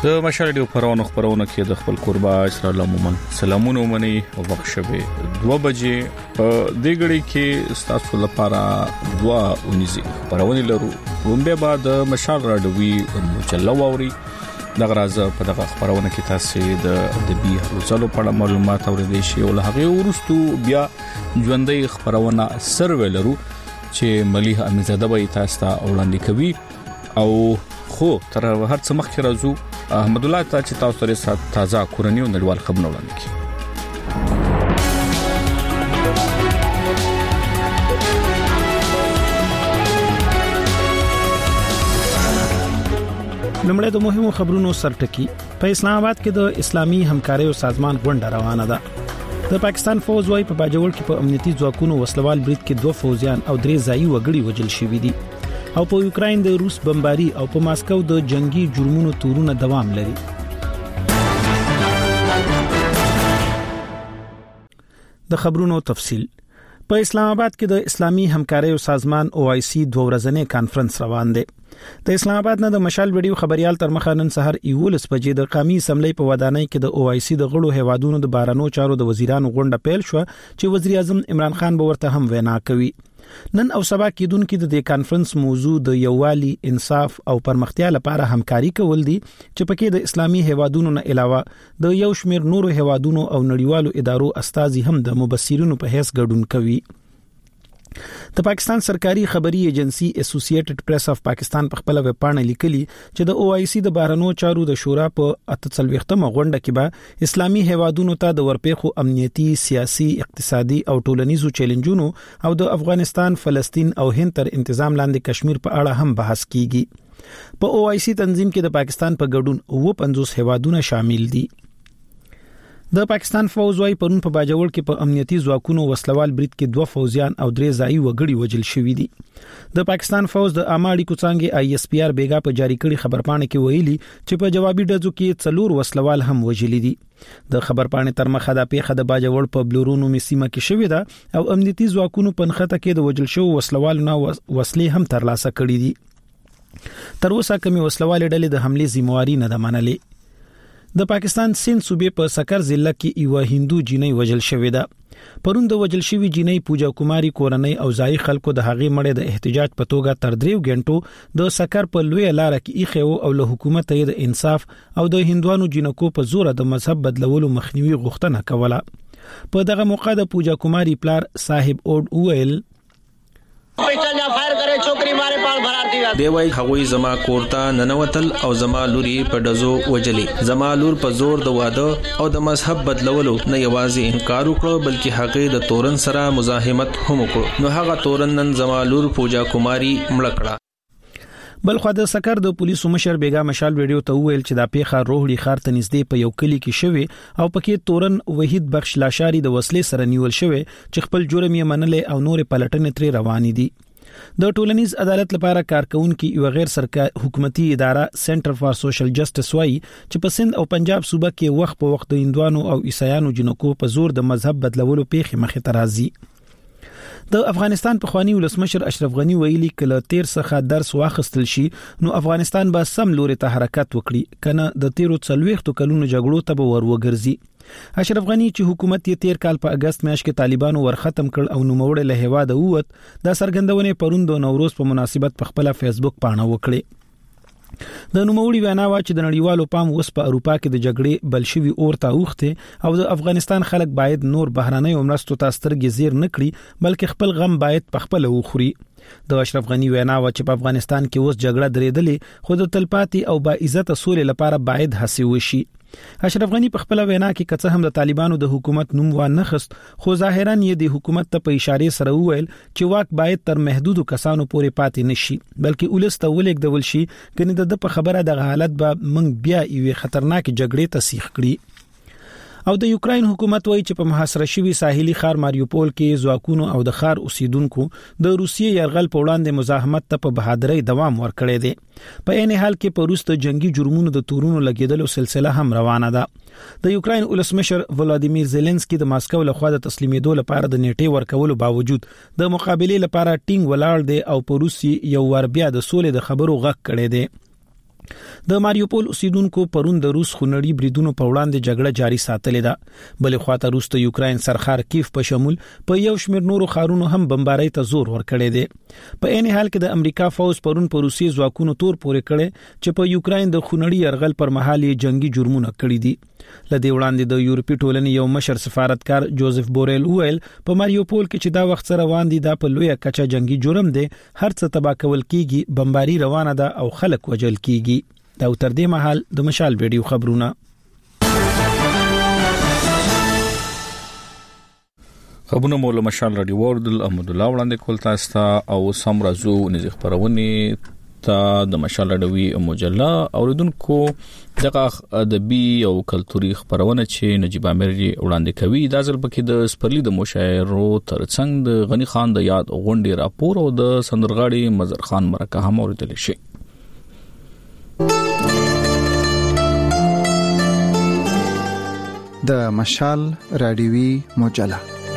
د مشال ډیو خبرونه کې د خپل قربا اسرائیل مومن سلامونه مني او بخښبه 2 بجې په دې غړي کې ستاسو لپاره دوا ونیزي خبرونه لرو ومبه بعد مشال راډوي مچلو اوري دغه راز په دغه خبرونه کې تاسو د بي حلو په معلومات اورئ شي او هغه ورستو بیا ژوندۍ خبرونه سروي لرو چې مليح امزاده به تاسو ته وړاندې کوي او خو تر هر څه مخکې راځو احمد الله ته چې تاسو سره تازه کورنۍ او نړیوال خبرونه وړاندې کړي. لمړی د مهمو خبرونو سرټکی په اسلام آباد کې د اسلامي همکارۍ او سازمان غونډه روانه ده. د پاکستان فوج وايي په باجوړ کې په امنیتي ځواکونو وسلوال برید کې 2 فوجیان او 3 ځایي وګړي وژل شوي دي او په یوکرين د روس بمباري او په ماسکو د جنگي جرمونو تورونه دوام لري. د خبرونو تفصيل په اسلام آباد کې د اسلامي همکارۍ او سازمان OIC 2 ورځنی کانفرنس روان دی. د اسلام آباد نه د مشال ویډیو خبريال تر مخه نن سحر 11 بجې د قومي اسمبلی په ودانۍ کې د OIC د غړو هیوادونو د بارانو چارو د وزیرانو غونډه پیل شو چې وزیر اعظم عمران خان به ورته هم وینا کوي. نن او سبا کېدونکو د دې کانفرنس موضوع د یووالي، انصاف او پرمختیا لپاره همکاري کول دي چې پکې د اسلامي هیوادونو نه علاوه د یو شمېر نورو هیوادونو او نړیوالو ادارو استازي هم د مبصرینو په حیث ګډون کوي. د پاکستان سرکاري خبري ایجنسی اسوسییټډ پریس اف پاکستان په خپل ویب پاڼه لیکلي چې د OIC د بهرنیو چارو د شورا په 48مه غونډه کې به اسلامي هیوادونو ته د ورپېخو امنیتي، سیاسي، اقتصادي او ټولنیزو چیلنجونو او د افغانستان، فلسطین او هند تر تنظیم لاندې کشمیر په اړه هم بحث کیږي. په OIC تنظیم کې د پاکستان په ګډون 50 هیوادونه شامل دي. د پاکستان فوج وايي پرون په باجوړ کې په امنیتي ځواکونو وسلوال برید کې 2 فوجیان او 3 ځایي وګړي وژل شوي دي. د پاکستان فوج د اماړي کوڅانګي ISPR بیګا په جاری کړي خبرپاڼه کې ویلي چې په جوابي ډزو کې 4 وسلوال هم وژل دي. د خبرپاڼې تر مخه د پیښه د باجوړ په بلورونو میسیمه کې شوې ده او امنیتي ځواکونو په نخته کې د وژل شو وسلوال نه وسلې هم ترلاسه کړې دي. تر اوسه کومي وسلوال ډلې د حمله ذمہواری نه ده منلې. د پاکستان سند صوبې په سکر ضلع کې یو هندو جینۍ وژل شوې ده. پرون د وژل شوی جینۍ پوجا کماری کورنۍ او ځای خلکو د هغې مړې د احتجاج په توګه تر 3 غنټو د سکر په لوی لار کې ایخو او له حکومت ته د انصاف او د هندوانو جنکو په زور د مذهب بدلولو مخنیوي غوښتنه کوله. په دغه موقع د پوجا کماری پلار صاحب اوډ اویل دی وای هغوی زما کورتا ننوتل او زما لوري په دزو وجلي. زما لور په زور د واده او د مذهب بدلولو نه یوازې انکار وکړ بلکې هغه د تورن سره مزاحمت هم وکړ. نو هغه تورن نن زما لور پوجا کماری مړ کړه. بلخو د سکر د پولیسو مشر بیګا مشال ویډیو ته ویل چې دا پیښه روحړي خار ته نږدې په یو کلی کې شوه او پکې تورن وحید بخش لاشاری د وسلې سره نیول شوه چې خپل جرم یې منلې او نور پلټنې ترې روانې دي. د ټولنیز عدالت لپاره کارکونکو یو غیر سرکاري حکومتي اداره سنټر فار سوشل جسټس وايي چې په سند او پنجاب صوبه کې وخت په وخت د هندوانو او عیسایانو جنکو په زور د مذهب بدلولو پیښې مخې ته راځي. د افغانستان په خواني ولسمشر اشرف غنی ویلي کله تیر څخه درس واخستل شي نو افغانستان به سم لوري ته حرکت وکړي کنه د تیرو 40 کلونو جګړو ته به ورورګرځي. اشرف غنی چې حکومت یې تیر کال په اگست میاشت کې طالبانو ورختم کړ او نوموړ له هوا د ووت د سرګندونې پروند د نوروز په مناسبت په خپل فیسبوک پاڼه وکړه. د نوموړي وینا وا چې د نړیوالو پام اوس په اروپا کې د جګړې بلشوي اور ته اوخته او د افغانستان خلک باید نور بهرانه مرستو ته سترګې زیر نکړي بلکې خپل غم باید په خپل وخوري. د اشرف غنی وینا وا چې په افغانستان کې اوس جګړه درېدلې خو د تلپاتې او با عزت سولې لپاره باید هڅې وشي. اشرف غنی په خپل وینا کې کڅه هم د طالبانو د حکومت نوم و نه خست خو ظاهرا یې د حکومت ته په اشاره سره وویل چې واک باید تر محدودو کسانو پورې پاتې نشي بلکې ولست ولیکدول شي کني د په خبره د حالت به منګ بیا یو خطرناک جګړې ته سیخ کړي. او د یوکرين حکومت وایي چې په محاصره شوی ساحلي ښار ماریوپول کې ځواکونو او د ښار اوسیدونکو د روسیې يرغل په وړاندې مزاحمت ته په بهادرۍ دوام ورکړی دی. په عین حال کې په روس ته جنگي جرمونو د تورونو لګیدلو سلسله هم روانه ده. د یوکرين ولسمشر ولادیمیر زيلنسکي د ماسکو لخوا د تسلیمېدو لپاره د نیټې ورکولو باوجود د مقابله لپاره ټینګ ولاړ دی او په روسي یو ور بیا د سولې د خبرو غږ کړی دی. د ماریوپول اوسیدونکو پرون د روس خونړي بریدونو په وړاندې جګړه جاري ساتلې ده، بلې خواته روس د یوکرين سرخار کیف په شمول په یو شمېر نورو ښارونو هم بمبارۍ ته زور ورکړی دی. په عین حال کې د امریکا فوز پرون په روسي ځواکونو تور پورې کړي چې په یوکرين د خونړي يرغل پر مهال جنگي جرمونه کړي دي. لدې وړاندې د یورپی ټولنې یو مشر سفارتکار جوزف بوریل ویل په ماریوپول کې چې دا وخت سره روان دي دا په لویه کچه جنگي جرم دی، هر څه تباہ کول کیږي، بمباري روانه ده او خلک وژل کیږي. دا تر دې مهال د مشال ویډیو خبرونه. خبرونه مول مشال رادیو وردل احمد الله وړاندې کول تاسو ته او سم راځو نږدې خبرونه ته د مشال رادیو مجله اوریدونکو دغه ادبي او کلتوري خبرونه چې نجیب امیر وړاندې کوي. دا ځل پکې د سپرلی د مشاعرو ترڅنګ د غنی خان د یاد غونډې راپور او د سندرغاړي مظهر خان مرکه هم اوریدل شي. د مشال رادیوي مجله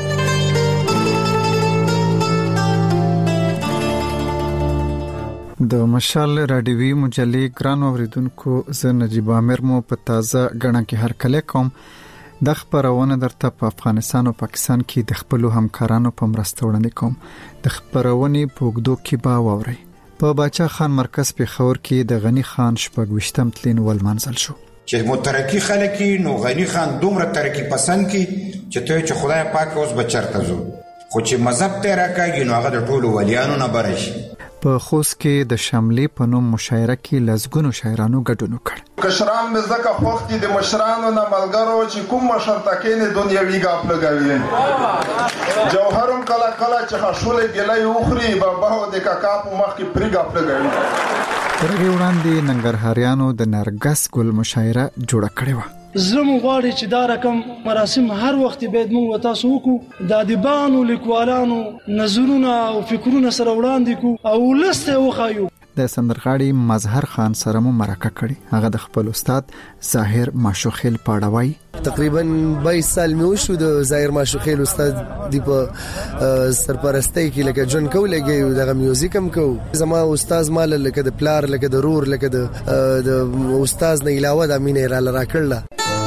د مشال رادیوي مجلې ګران اوریدونکو، زه نجیب امیر مو په تازه غړن کې هر کله کوم. د خبرونه درته په افغانستان او پاکستان کې د خپل همکارانو په مرسته وړاندې کوم. د خبرونه په وګدو کې با ووري په باچا خان مرکز په خور کې د غنی خان شپږوشتم تلین ول منزل شو چې مترکی خلکی نو غنی خان دومره ترکی پسند کی چې ته چې خدای پاک اوس بچرته زو، خو چې مذهب ته راکاږي نو هغه د ټولو ولیانو نه برش. په خوست کې د شملې په نوم مشاعره کې لزګونو شاعرانو ګډون وکړ. کشران مې زکه خوختي د مشرانو نه ملګرو چې کوم مشر تکینه دنیوي غاپ لګوي. جوهرم کلا کلا چې خښولې ګلې اوخري بابا د کاکا په مخ کې پری غاپ لګوي. ترغه وړاندې ننګرهاریانو د نرګس ګل مشاعره جوړه کړې و. زمو غواړي چې دا رقم مراسم هر وخت به موږ تاسو وکړو، د ادیبانو لیکوالانو نظرونه او فکرونه سره وړاندې کو او لسته وخایو. د سندرغاړي مظهر خان سره مو مرکه کړي. هغه د خپل استاد ظاهر ماشوخیل پاړوي. تقریبا 22 سال مې وشو د ظاهر ماشوخیل استاد دی په سرپرستی کې لکه جون کولګي او دغه میوزیک هم کو. زما استاد مال لکه د پلار لکه د رور لکه د استاد نه علاوه د امینه را کړل.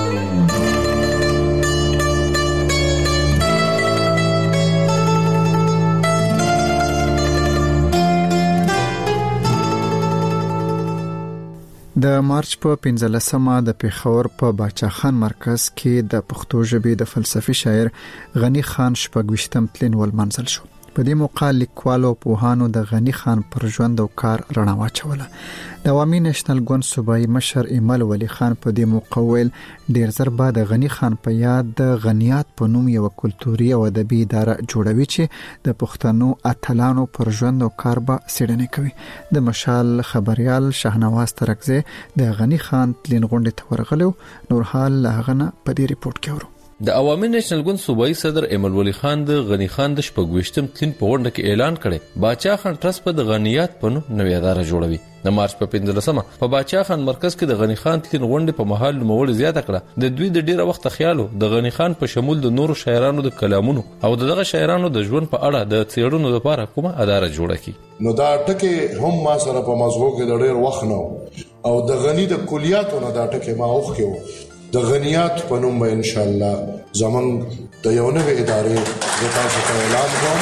د مارچ په 15مه د پیښور په باچا خان مرکز کې د پښتو ژبې د فلسفي شاعر غنی خان شپږوشتم تلین ول منزل شو. په دې موقع لیکوالو پوهانو د غنی خان پر ژوند او کار رڼا واچوله. د عوامي نېشنل ګوند صوبایي مشر ایمل ولی خان په دې موقع ویل ډیر زر بعد غنی خان په یاد د غنیات په نوم یو کلتوري او ادبي اداره جوړوي چې د پښتنو اتلانو پر ژوند او کار به څېړنه کوي. د مشال خبريال شاهنواز ترکزه د غنی خان تلین غونډه ته ورغلو. نور حال هغه نه په دې ریپورت کې ورو. د عوامي نېشنل ګوند صوبایي صدر ایمل ولی خان د غنی خان د شپږوشتم تلین په غونډه کې اعلان کړي باچا خان ټرست په د غنیات په نوم نوې اداره جوړوي. د مارچ په 15مه په باچا خان مرکز کې د غنی خان تلین غونډه په محل نوموړ زیاته کړه. د دوی د ډیره وخت خیالو د غنی خان په شمول د نورو شاعرانو د کلامونو او دغه شاعرانو د ژوند په اړه د څېړنو لپاره کومه اداره جوړه کړي. نو دا ټکي هم ما سره په مزغو کې د ډیر وخت نو او د غنی د کلیاتو نه دا ټکي ما اوخیو. د غنیات په نوم به ان شاء الله زمونږ د یو نوې ادارې د تاسو ته اعلان کوم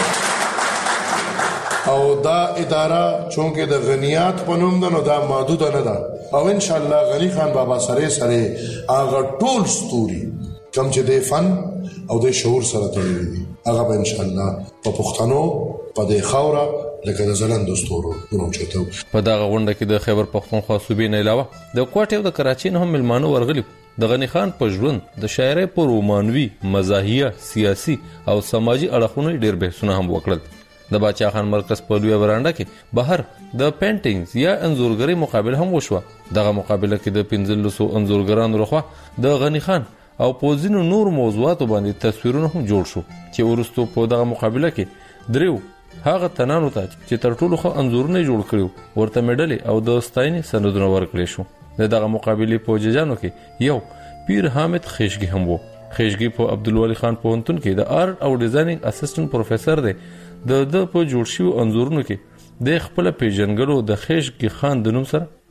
او دا اداره چونکه د غنیات په نوم ده نو دا محدود نه ده او ان شاء الله غنی خان بابا سره هغه ټول ستوري کوم چې د فن او د شعور سره تړلي دي هغه به ان شاء الله په پښتنو په د خوره لکه د زلند ستورو نوم چته. په دغه غونډه کې د خیبر پختونخوا صوبې نه علاوه د کوټې او د کراچۍ نه هم ملمانو ورغلي. د غنی خان په ژوند د شاعرۍ په رومانوي، مزاحیه، سیاسي او سماجی اړخونو ډېر بحثونه هم وکړل. د باچا خان مرکز په لوی ورانډه کې بهر د پینټینګز یا انځورګری مقابله هم وشوه. دغه مقابله کې د 1500 انځورګرانو لخوا د غنی خان او پوزینو نور موضوعاتو باندې تصویرونه هم جوړ شو چې ورستو په دغه مقابله کې دریو هغه تنانو ته چې تر ټولو ښه انځورونه جوړ کړو ورته میډل او د ستاینې سندونه ورکړي شو. دغه مقابله په ججانو کې یو پیر حامد خیشګي هم وو. خیشګي په عبدالولی خان پوهنتون کې د آرټ او ډیزاینینګ اسسټنټ پروفیسور دی. د په جوړ شو انځورونو کې د خپل پیژنګلو د خیشګي خان د نوم سره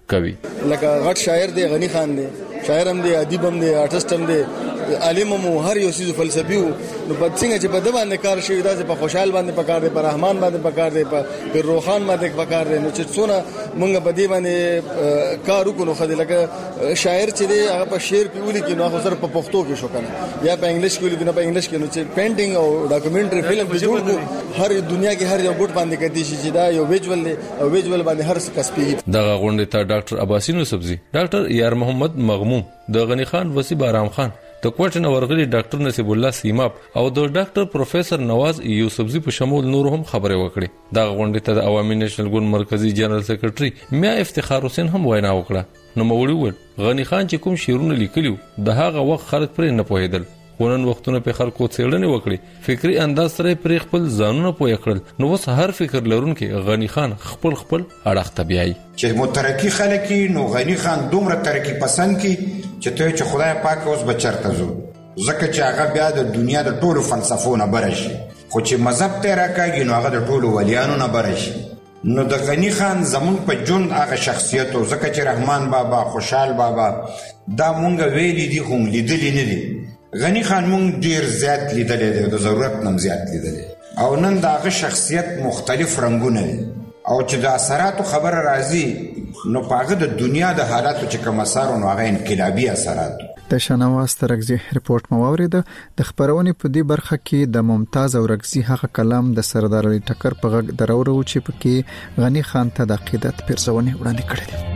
کوي. لکه غټ شاعر دی غنی خان دی، شاعر هم دی، ادیب هم دی، آرټیست هم دی، عالم مو هر یو سیز فلسفي نو په څنګه چې په د باندې کار شي دا چې په خوشحال باندې پکار دی، په رحمان باندې پکار دی، په روحان باندې پکار دی. نو چې څونه مونږ په دې باندې کار وکړو خو لکه شاعر چې دی هغه په شعر پیولي کې نو سره په پښتو کې شو کنه یا په انګلیش کې لیکنه په انګلیش کې نو چې پینټینګ او ډاکومنټري فلم په جوړ کو هر دنیا کې هر یو ګوټ باندې کدي شي چې دا یو ویجوال دی او ویجوال باندې هر څه کسبي. دغه غونډه ته ډاکټر عباسین سبزی، ډاکټر یار محمد مغموم، د غنی خان وسی بارام خان، د کوټ نورغلی ډاکټر نصیب الله سیماب او د ډاکټر پروفیسور نواز یوسفزی په شمول نور هم خبرې وکړي. دا غونډه ته د عوامي نېشنل ګوند مرکزی جنرال سیکریټري میا افتخار حسین هم وینا وکړه. نو مولوی ول غنی خان چې کوم شعرونه لیکلیو د هغه وخت خلک پرې نه پوهیدل، ونن وختونه په خلکو څېړنې وکړي، فکری انداز سره پر خپل ځانونه پوهه کړل. نو وس هر فکر لرونکي غنی خان خپل اړخ ته بیاي چې مترقی خلک نو غنی خان دومره ترقی پسند کی چې ته چې خدای پاک اوس بچرته زو ځکه چې هغه بیا د دنیا د ټولو فلسفو نه برشي، خو چې مذهب ته راکاږي نو هغه د ټولو ولیانو نه برشي. نو د غنی خان زمون په جون هغه شخصیت او ځکه چې رحمان بابا، خوشحال بابا دا مونږ ویلي دي خو لیدلې نه دي. غنی خان مونږ ډیر زیات لیدلې دي، د ضرورت نم زیات لیدلې او نن دا هغه شخصیت مختلف رنگونه دي او چې د اثراتو خبره راځي نو پاغه د دنیا د حالاتو چې کوم اثر نو هغه انقلابی اثرات. د شنواز ترغزي رپورت موارد د خبرونې په دې برخه کې د ممتاز او رغزي هغه کلام د سردار علي ټکر په غږ درورو چې پکې غنی خان ته د عقیدت پرځونه وړاندې کړې دي.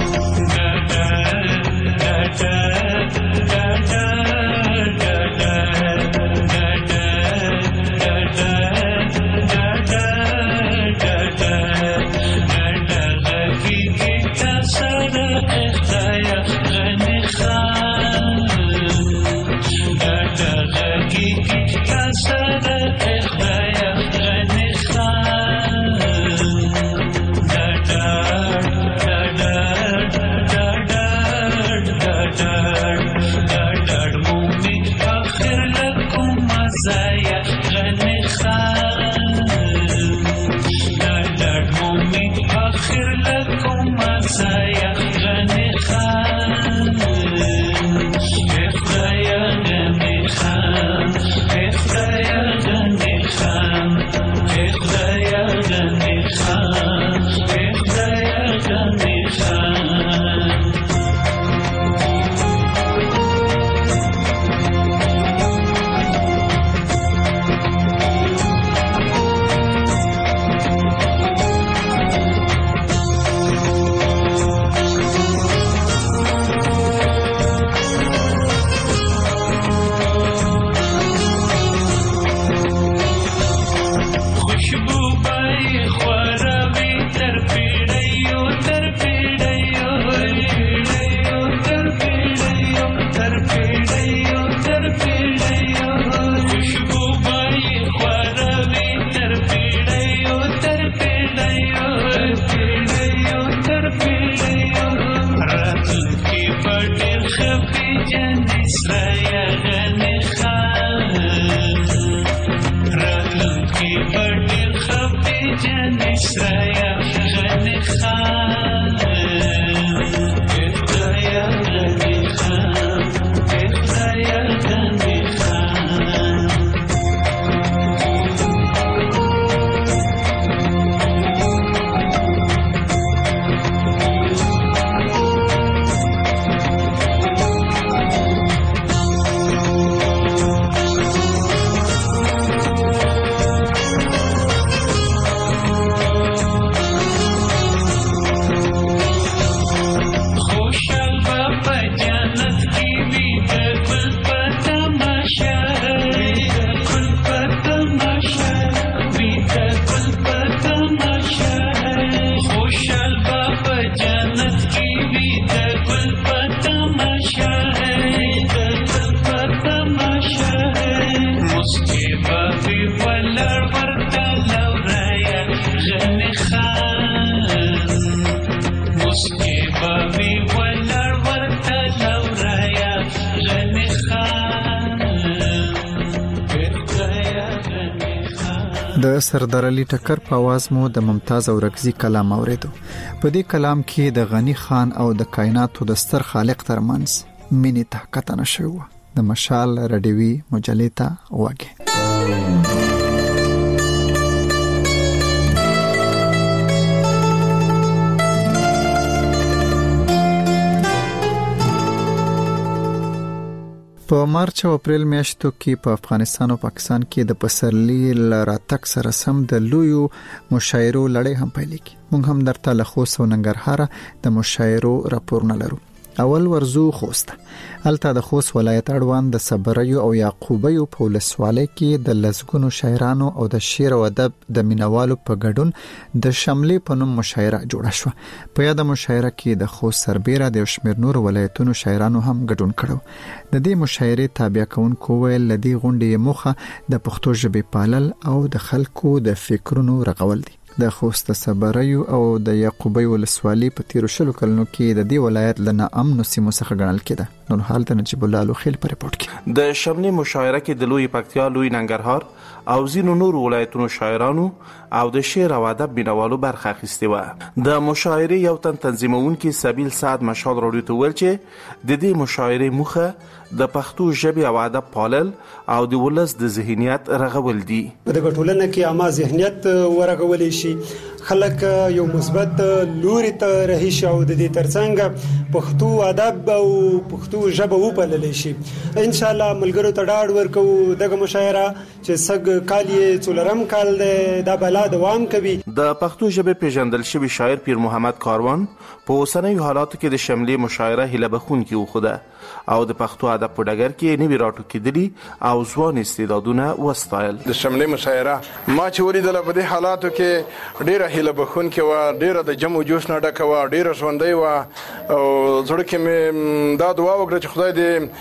da da da da د سردار علي ټکر په आवाज مو د ممتاز اورکزي کلام اوریدو. په دې کلام کې د غنی خان او د کائناتو د ستر خالق ترمنځ مینې ته کتنه شوی. د مشال رادیوي مجلې ته وګه. په مارچ او اپریل میاشتو کې په افغانستان او پاکستان کې د پسرلي لراتک سره سم د لویو مشاعرو لړۍ هم پیل کی. موږ هم درته له خوست او ننګرهار د مشاعرو راپورونه لرو. اول ورزو خوست. الته د خوست ولایت اړوند د صبریو او یعقوبیو په ولسوالۍ کې د لزګونو شاعرانو او د شعر او ادب د مینوالو په ګډون د شملې په نوم مشاعره جوړه شو. په یاد مشاعره کې د خوست سربېره د شمیر نور ولایتونو شاعرانو هم ګډون کړو. د دې مشاعرې تابع کونکو ویل لدی غونډې مخه د پښتو ژبې پالل او د خلکو د فکرونو رغول دي. د خوست صبریو او د یعقوبی ولسوالۍ په تیر شلو کلونو کې د دې ولایت لنه امن سیمو څخه ګڼل کېده. نور حال ته نجیب الله لوخیل په رپورت کې د شملې مشاعره کې د لوی پکتیا، لوی ننګرهار او ځینو نور ولایتونو شاعرانو او د شعر او ادب بینوالو برخه اخیستې و. د مشاعرې یو تنظیمونکي سبیل سعد مشال راډیو ته ویل چې د دې مشاعرې موخه د پښتو ژبې او ادب پالل او د ولس د ذهنیت رغول دي. د ټولنې کې عامه ذهنیت ورغول شي، خلک یو مثبت لوري ته رهي شي او د دې ترڅنګ پښتو ادب او پښتو ژبه وپالل شي. ان شاء الله ملګرو ته ډاډ ورکو دغه مشاعره چې سګ کالی څولرم کال د بلا دوام کوي. د پښتو ژبې پیژندل شوی شاعر پیر محمد کاروان په اوسنیو حالاتو کې د شملې مشاعره هله بخونکي وخوده او د پښتو ادب په ډګر کې نوي راټو کېدلي او ځوان استعدادونه وستایل. د شملې مشاعره ما چې ولیدله په دې حالاتو کې ډیره هله بخونکې وه، ډیره د جم و جوش نه ډکه وه، ډیره ژوندۍ وه او زړه کې مې دا دعا وکړه چې خدای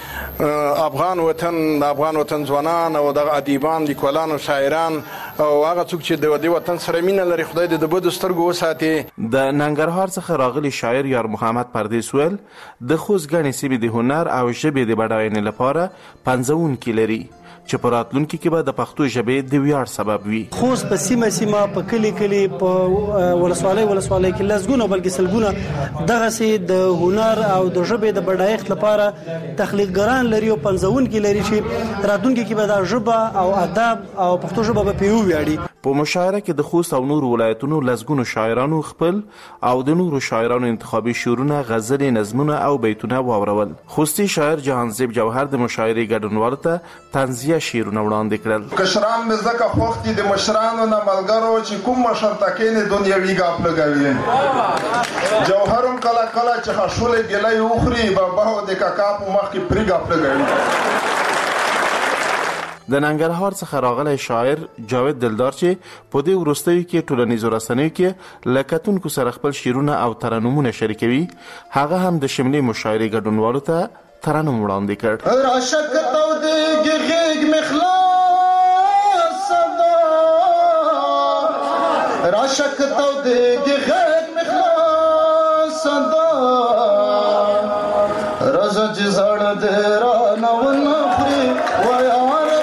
دې افغان وطن ځوانان او دغه ادیبان، لیکوالان او شاعران او هغه څوک چې د دې وطن سره مینه لري خدای دې د بدو سترګو وساتي. د ننګرهار څخه راغلي شاعر یار محمد پردیس ویل د خوست ګڼې سیمې د هنر او ژبې د بډاینې لپاره پنځونکي لري چې په راتلونکي کې به د پښتو ژبې د ویاړ سبب وي. خوست په سیمه په کلی په ولسوالۍ کې لزګونه بلکې سلګونه دغه سي د هنر او د ژبې د بډایښت لپاره تخلیقګران لري او پنځونکي لري چې راتلونکي کې به د ژبه او ادب او پښتو ژبه په پیو ویاړي. په مشاعره کې د خوست او نور ولایتونو لزګونو شاعرانو خپل او د نورو شاعرانو انتخابي شعرونه، غزلې، نظمونه او بیتونه واورول. خوستي شاعر جهانزیب جوهر د مشاعرې ګډونوالو ته طنزیه شعرونه وړاندې کړل. کشران مې زکه خوښ دي د مشرانو نه ملګرو چې کوم مشر تکینې دنیوي ګاپ لګوي. جوهرم کله چې خښولې ګلې وخوري بابا د کاکا په مخ کې پرې ګاپ لګوي. د ننګرهار څخه راغلی شاعر جاوید دلدار چې په دې وروستیو کې ټولنیزو رسنیو کې له کتونکو سره خپل شعرونه او ترنمونه شریکوي، هغه هم د شملې مشاعرې ګډونوالو ته ترنم وړاندې کړ. راشک تودېږي غېږ مې خلاصه ده، راشک تودېږي غېږ مې خلاصه ده، رځه چې زړه دې رانه ونه خوري وایه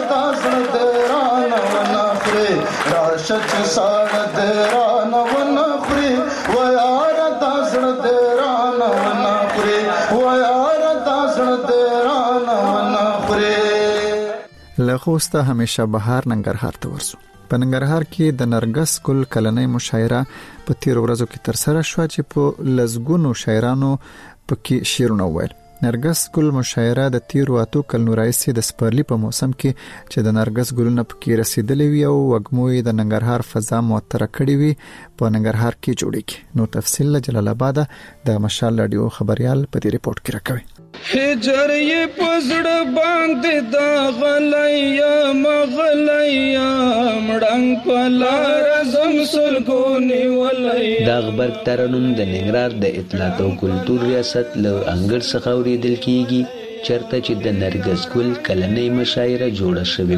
راشد ساړه درانه ونه خوري و یار دا زړه درانه ونه خوري و یار دا زړه درانه ونه خوري. له خوسته همیشه بهار ننګرهار ته ورسو. په ننګرهار کې د نرګس ګل کلنۍ مشاعره په تیر ورځو کې تر سره شو چې په لزګونو شاعرانو پکې شعرونه ویل. نرګس ګل مشاعره د تیر واتو کلونو راځي د سپرلی په موسم کې چې د نرګس ګلونه پکې رسیدلې وي او وګموي د ننګرهار فضا معطره کړې وي په ننګرهار کې جوړیږي. نو تفصیل له جلال آباد د مشال رادیو خبريال په دې رپورت کې راکوي. هجر یې پزړه باندې دا غلیا مغلیا مړنګ پلار زم سلګونی ولای. دا خبر ترنم د ننګرهار د اطلاعات او کلتور ریاست له انګړ څخه اوریدل کیږي چرته چې د نرګس ګل کلنۍ مشاعره جوړه شوې و.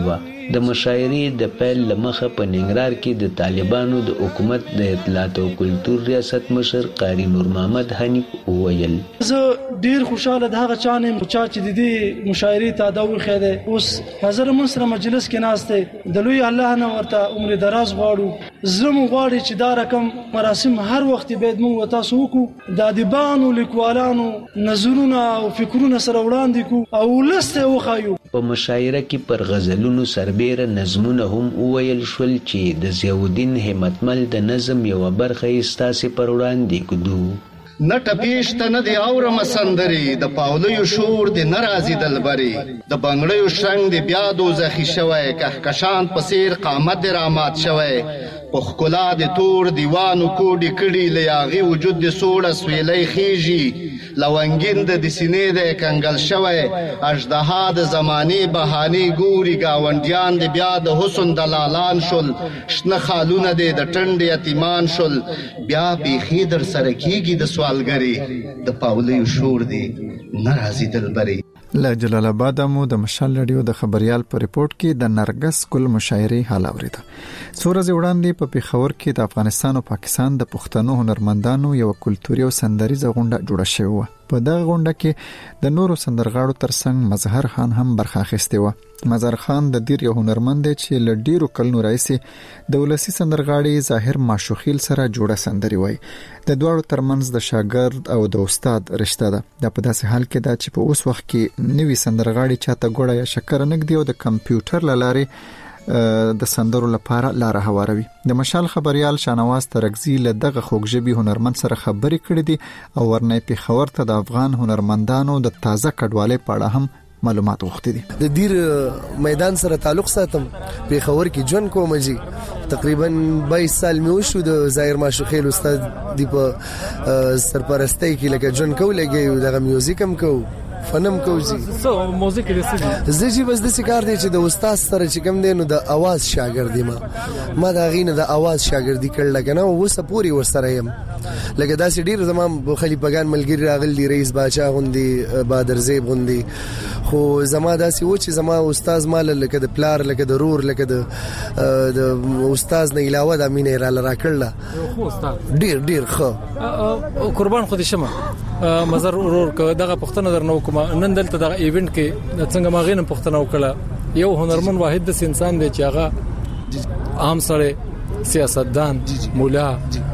د مشاعرې د پیل لمخه په ننګرهار کې د طالبانو د حکومت د اطلاعات او کلتور ریاست مشر قاری نور محمد حنیف وویل زه ډیر خوشاله د هغه چانه چې د دې مشاعرې ته دا وخیده اوس حضرت منصر مجلس کې ناشته د لوی الله نه ورته عمر دراز غواړو زمو غواړي چې دا رقم مراسم هر وخت باید موږ تاسو وکړو د ادیبانو لیکوالانو نظرونه او فکرونه سره وړاندې کو او لسته وخایو په مشاعره کې پر غزلونو سربېره نظمونه هم وویل شول چې د ضیاءالدین همتمل د نظم یو برخه یې ستاسې پر وړاندې کړو نټه پیشته نه دی اورم سندري د پاولیو شور دی ناراضي دلبري د بنگړیو شنګ دی بیا دوزخي شوی کهکشان په سیر قامت درامات شوی په خلا د تور دیوانو کوډی کړي لیاغي وجود د سوړه سویلې خيږي لونګین د سینې د کنګل شوی اجدها د زماني بهاني ګوري گاونډیان د بیا د حسن دلالان شول شنه خالونه د ټنډ یتیمان شول بیا بيخي در سره کیږي د سوالګری د پاولیو شور دی ناراضي دلبري له جلال آباد مو د مشال رادیو د خبريال په ریپورت کې د نرګس ګل مشاعرې حال اوریده سورز وړاندې په پیښور کې د افغانستان او پاکستان د پښتنو هنرمندانو یو کلتوري او سندریزه غونډه جوړه شوې و په دغه غونډه کې د نورو سندرغاړو ترڅنګ مظهر خان هم برخه اخیسته و مظهر خان د دیر یو هنرمند چې ل ډیرو کلونو راځي د ولسی سندرغاړي ظاهر ماشوخیل سره جوړه سندري وای د دوړو ترمنځ د شاګرد او د استاد رشتہ ده د په داسې حال کې دا چې په اوس وخت کې نوی سندرغاړي چاته ګوړه یا شکر نګ دی او د کمپیوټر لاره د سندرو لپاره لار هواروي د مشال خبريال شانواز ترغزي له دغه خوږژبي هنرمند سره خبرې کړې دي او ورنه په خبر ته د افغان هنرمندانو د تازه کډوالۍ په اړه هم معلومات وخت دي د دیر میدان سره تعلق ساتم په خبر کې جون کوم جی تقریبا 22 سال مې وشو د ظاهر ماشوخیل استاد دی په سرپرستی کې لکه جون کو لګي دغه میوزیک هم کو فنم کوزي سو موزیک دې سږي زجی بس د سکار دی چې د استاد سره چې کوم دی نو د आवाज شاګردي ما دا غینه د आवाज شاګردي کړل کنه او وسه پوری ورسره يم لکه داسې ډیر زمام خلیفګان ملګری راغلی رئیس باچا غوندي بادر زیب غوندي خو زما داسې و چې زما استاد مال لکه د پلار لکه د رور لکه د استاد نه علاوه د امینه را کړل خو استاد ډیر خو قربان خو دې شمه مزر ورور دغه پښتنه در نو کوم نن دلته د ایونت کې څنګه ما غینم پښتنه وکړه یو هنرمن واحد د انسان دی چې هغه عام سره سیاستدان مولا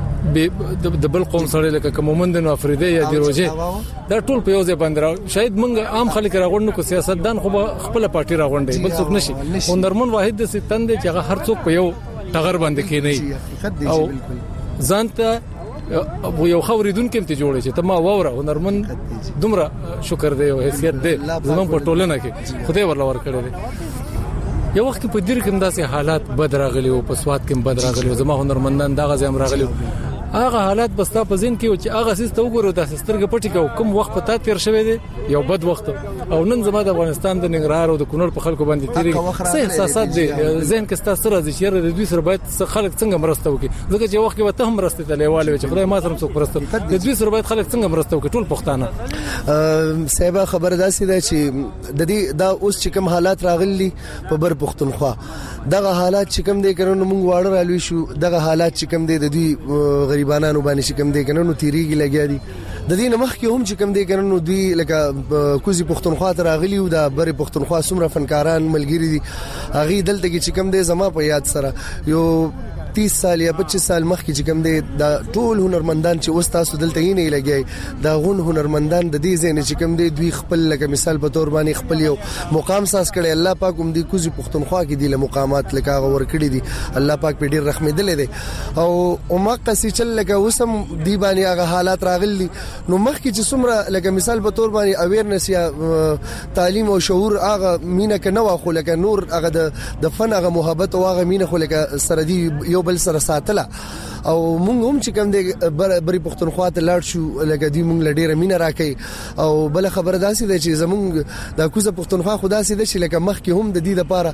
د بل قوم سره لکه کومومند نو افریدی یا دی روزه دا ټول په یو ځای باندې شاید مونږ عام خلک راغونډو کو سیاستدان خو خپل پارټي راغونډي بل څوک نشي هنرمن واحد د ستند چې هغه هر څوک په یو ټغر باندې کېنی او ځانته یو خوریدون کې ته جوړې چې ته ما ووره هنرمن دومره شکر دی او حیثیت دی زمون په ټولنه کې خدای ورلا ور کړی دی یو وخت په دیر کې داسې حالات بد راغلي او په سواد کې بد راغلي او زما هنرمندان دغه ځم راغلي هغه حالات بستا په ذهن کې چې هغه سیسته وګورو د سترګې پټي کې کوم وخت په تا تیر شوی دی یو بد وخت او نن زما د افغانستان د ننګرهار او د کونړ په خلکو باندې تیری څه احساسات دي ذهن کې ستاسو سره د شهر د دوی سره باید خلک څنګه مرسته وکړي ځکه چې وخت کې وته هم مرسته ته لیواله چې خدای ما سره څوک مرسته د دوی سره باید خلک څنګه مرسته وکړي ټول پښتانه صاحب خبر داسې ده چې د دې دا اوس چې کوم حالات راغلي په بر پښتونخوا دغه حالات چې کوم دي کنه موږ واړه رالوي شو دغه حالات چې کوم دي د دوی غریبانو باندې چې کوم دي کنه نو تیریږي لګیا دي د دې نمخ کې هم چې کوم دي کنه نو دوی لکه کوزي پښتونخوا ته راغلي او د بر پښتونخوا سمره فنکاران ملګری دي اغه دلته کې چې کوم دي زما په یاد سره یو 30 سال یا 25 سال مخکې چې کوم دي د ټول هنرمندان چې اوس تاسو دلته یې نه لګي دا غون هنرمندان د دې ځای چې کوم دي دوی خپل لکه مثال په تور باندې خپل یو مقام ساز کړي الله پاک هم دې کوزي پښتونخوا کې دي له مقامات لکه ور کړی دي الله پاک په ډیر رحمت دي او عمق سي چل لکه وسم دی باندې هغه حالات راغلي نو مخکې چې څومره لکه مثال په تور باندې اویرنس یا تعلیم او شعور هغه مینه کنه واخو لکه نور هغه د فن هغه محبت او هغه مینه خو لکه سره دی یو بل سره ساتله او مونږ هم چې کوم د بری پښتونخوا ته لاړ شو لکه دی مونږ لډیره مینه راکې او بل خبره داسې ده چې زمونږ د کوزه پښتونخوا خدا سي ده چې لکه مخ کې هم د دې لپاره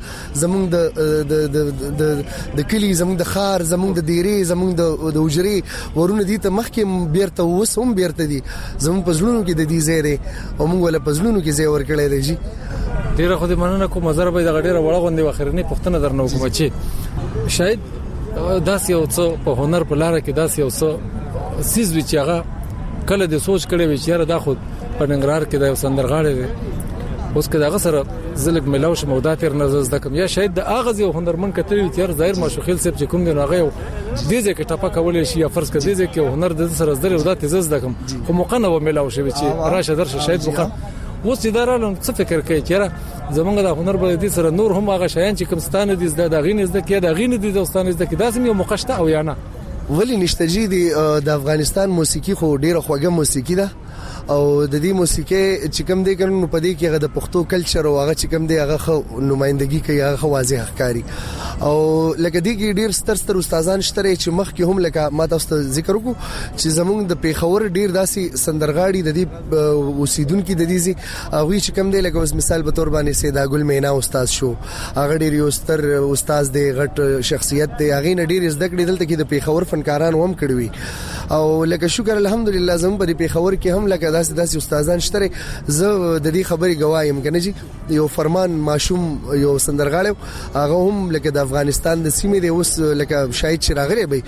زمونږ د کلی زمونږ د خار زمونږ د دیری زمونږ د وجري ورونه دي ته مخ کې بیرته وس هم بیرته دي زمونږ پزلونو کې د دې زیره او مونږ ولا پزلونو کې زی ور کړی دی جی ډیره خو دې مننه کوم مزر به د ډیره وړه غونډه واخرنی پښتنه درنو کوم چې شاید داس یو څه په هنر په لار کې داس یو څه سیز وی چې هغه کله د سوچ کړي وی چې دا خو په ننګرهار کې د سندرغاړي دی اوس که داغه سره زلګ ملاو شم او دا تیر نه زده کوم یا شاید د اغاز یو هنرمن کته وی تیر ظاهر ماشوخیل سپ چې کوم دی هغه یو دیزه کې ټاپه کولې شي یا فرض کړه دیزه کې هنر د سره زده او دا تیز زده کوم خو مقنه و ملاو شي چې راشه درشه شاید مقنه اوس ادارانو څه فکر کوي چې زمونږ د هنر بل دي سره نور هم هغه شیان چې کوم ستانه دي زده د غین زده کې د غین دي د ستانه زده کې داسې یو مقشته او یا نه ولی نشته جی د افغانستان موسیقي خو ډیره خوږه موسیقي ده او د دې موسیقي چې کوم دی کنه په دې کې هغه د پښتو کلچر او هغه چې کوم دی هغه نمائندګي کوي هغه واضح ښکاری او لکه دې کې ډیر ستر استادان شته چې مخ کې هم لکه ما تاسو ته ذکر وکړو چې زمونږ د پیښور ډیر داسي سندرغاړي د دې اوسیدونکو د دې هغه چې کوم دی لکه مثال به تور باندې سیدا ګل مینا استاد شو هغه ډیر یو ستر استاد دی غټ شخصیت دی هغه ډیر زده کړي دلته کې د پیښور فنکاران هم کړوي او لکه شکر الحمدلله زموږ په پیښور کې هم لکه داسې استادان شته زه د دې خبرې گوایم کنه جی یو فرمان ماشوم یو سندرغاړی هغه هم لکه د افغانستان د سیمې دی اوس لکه شاید چې راغلی به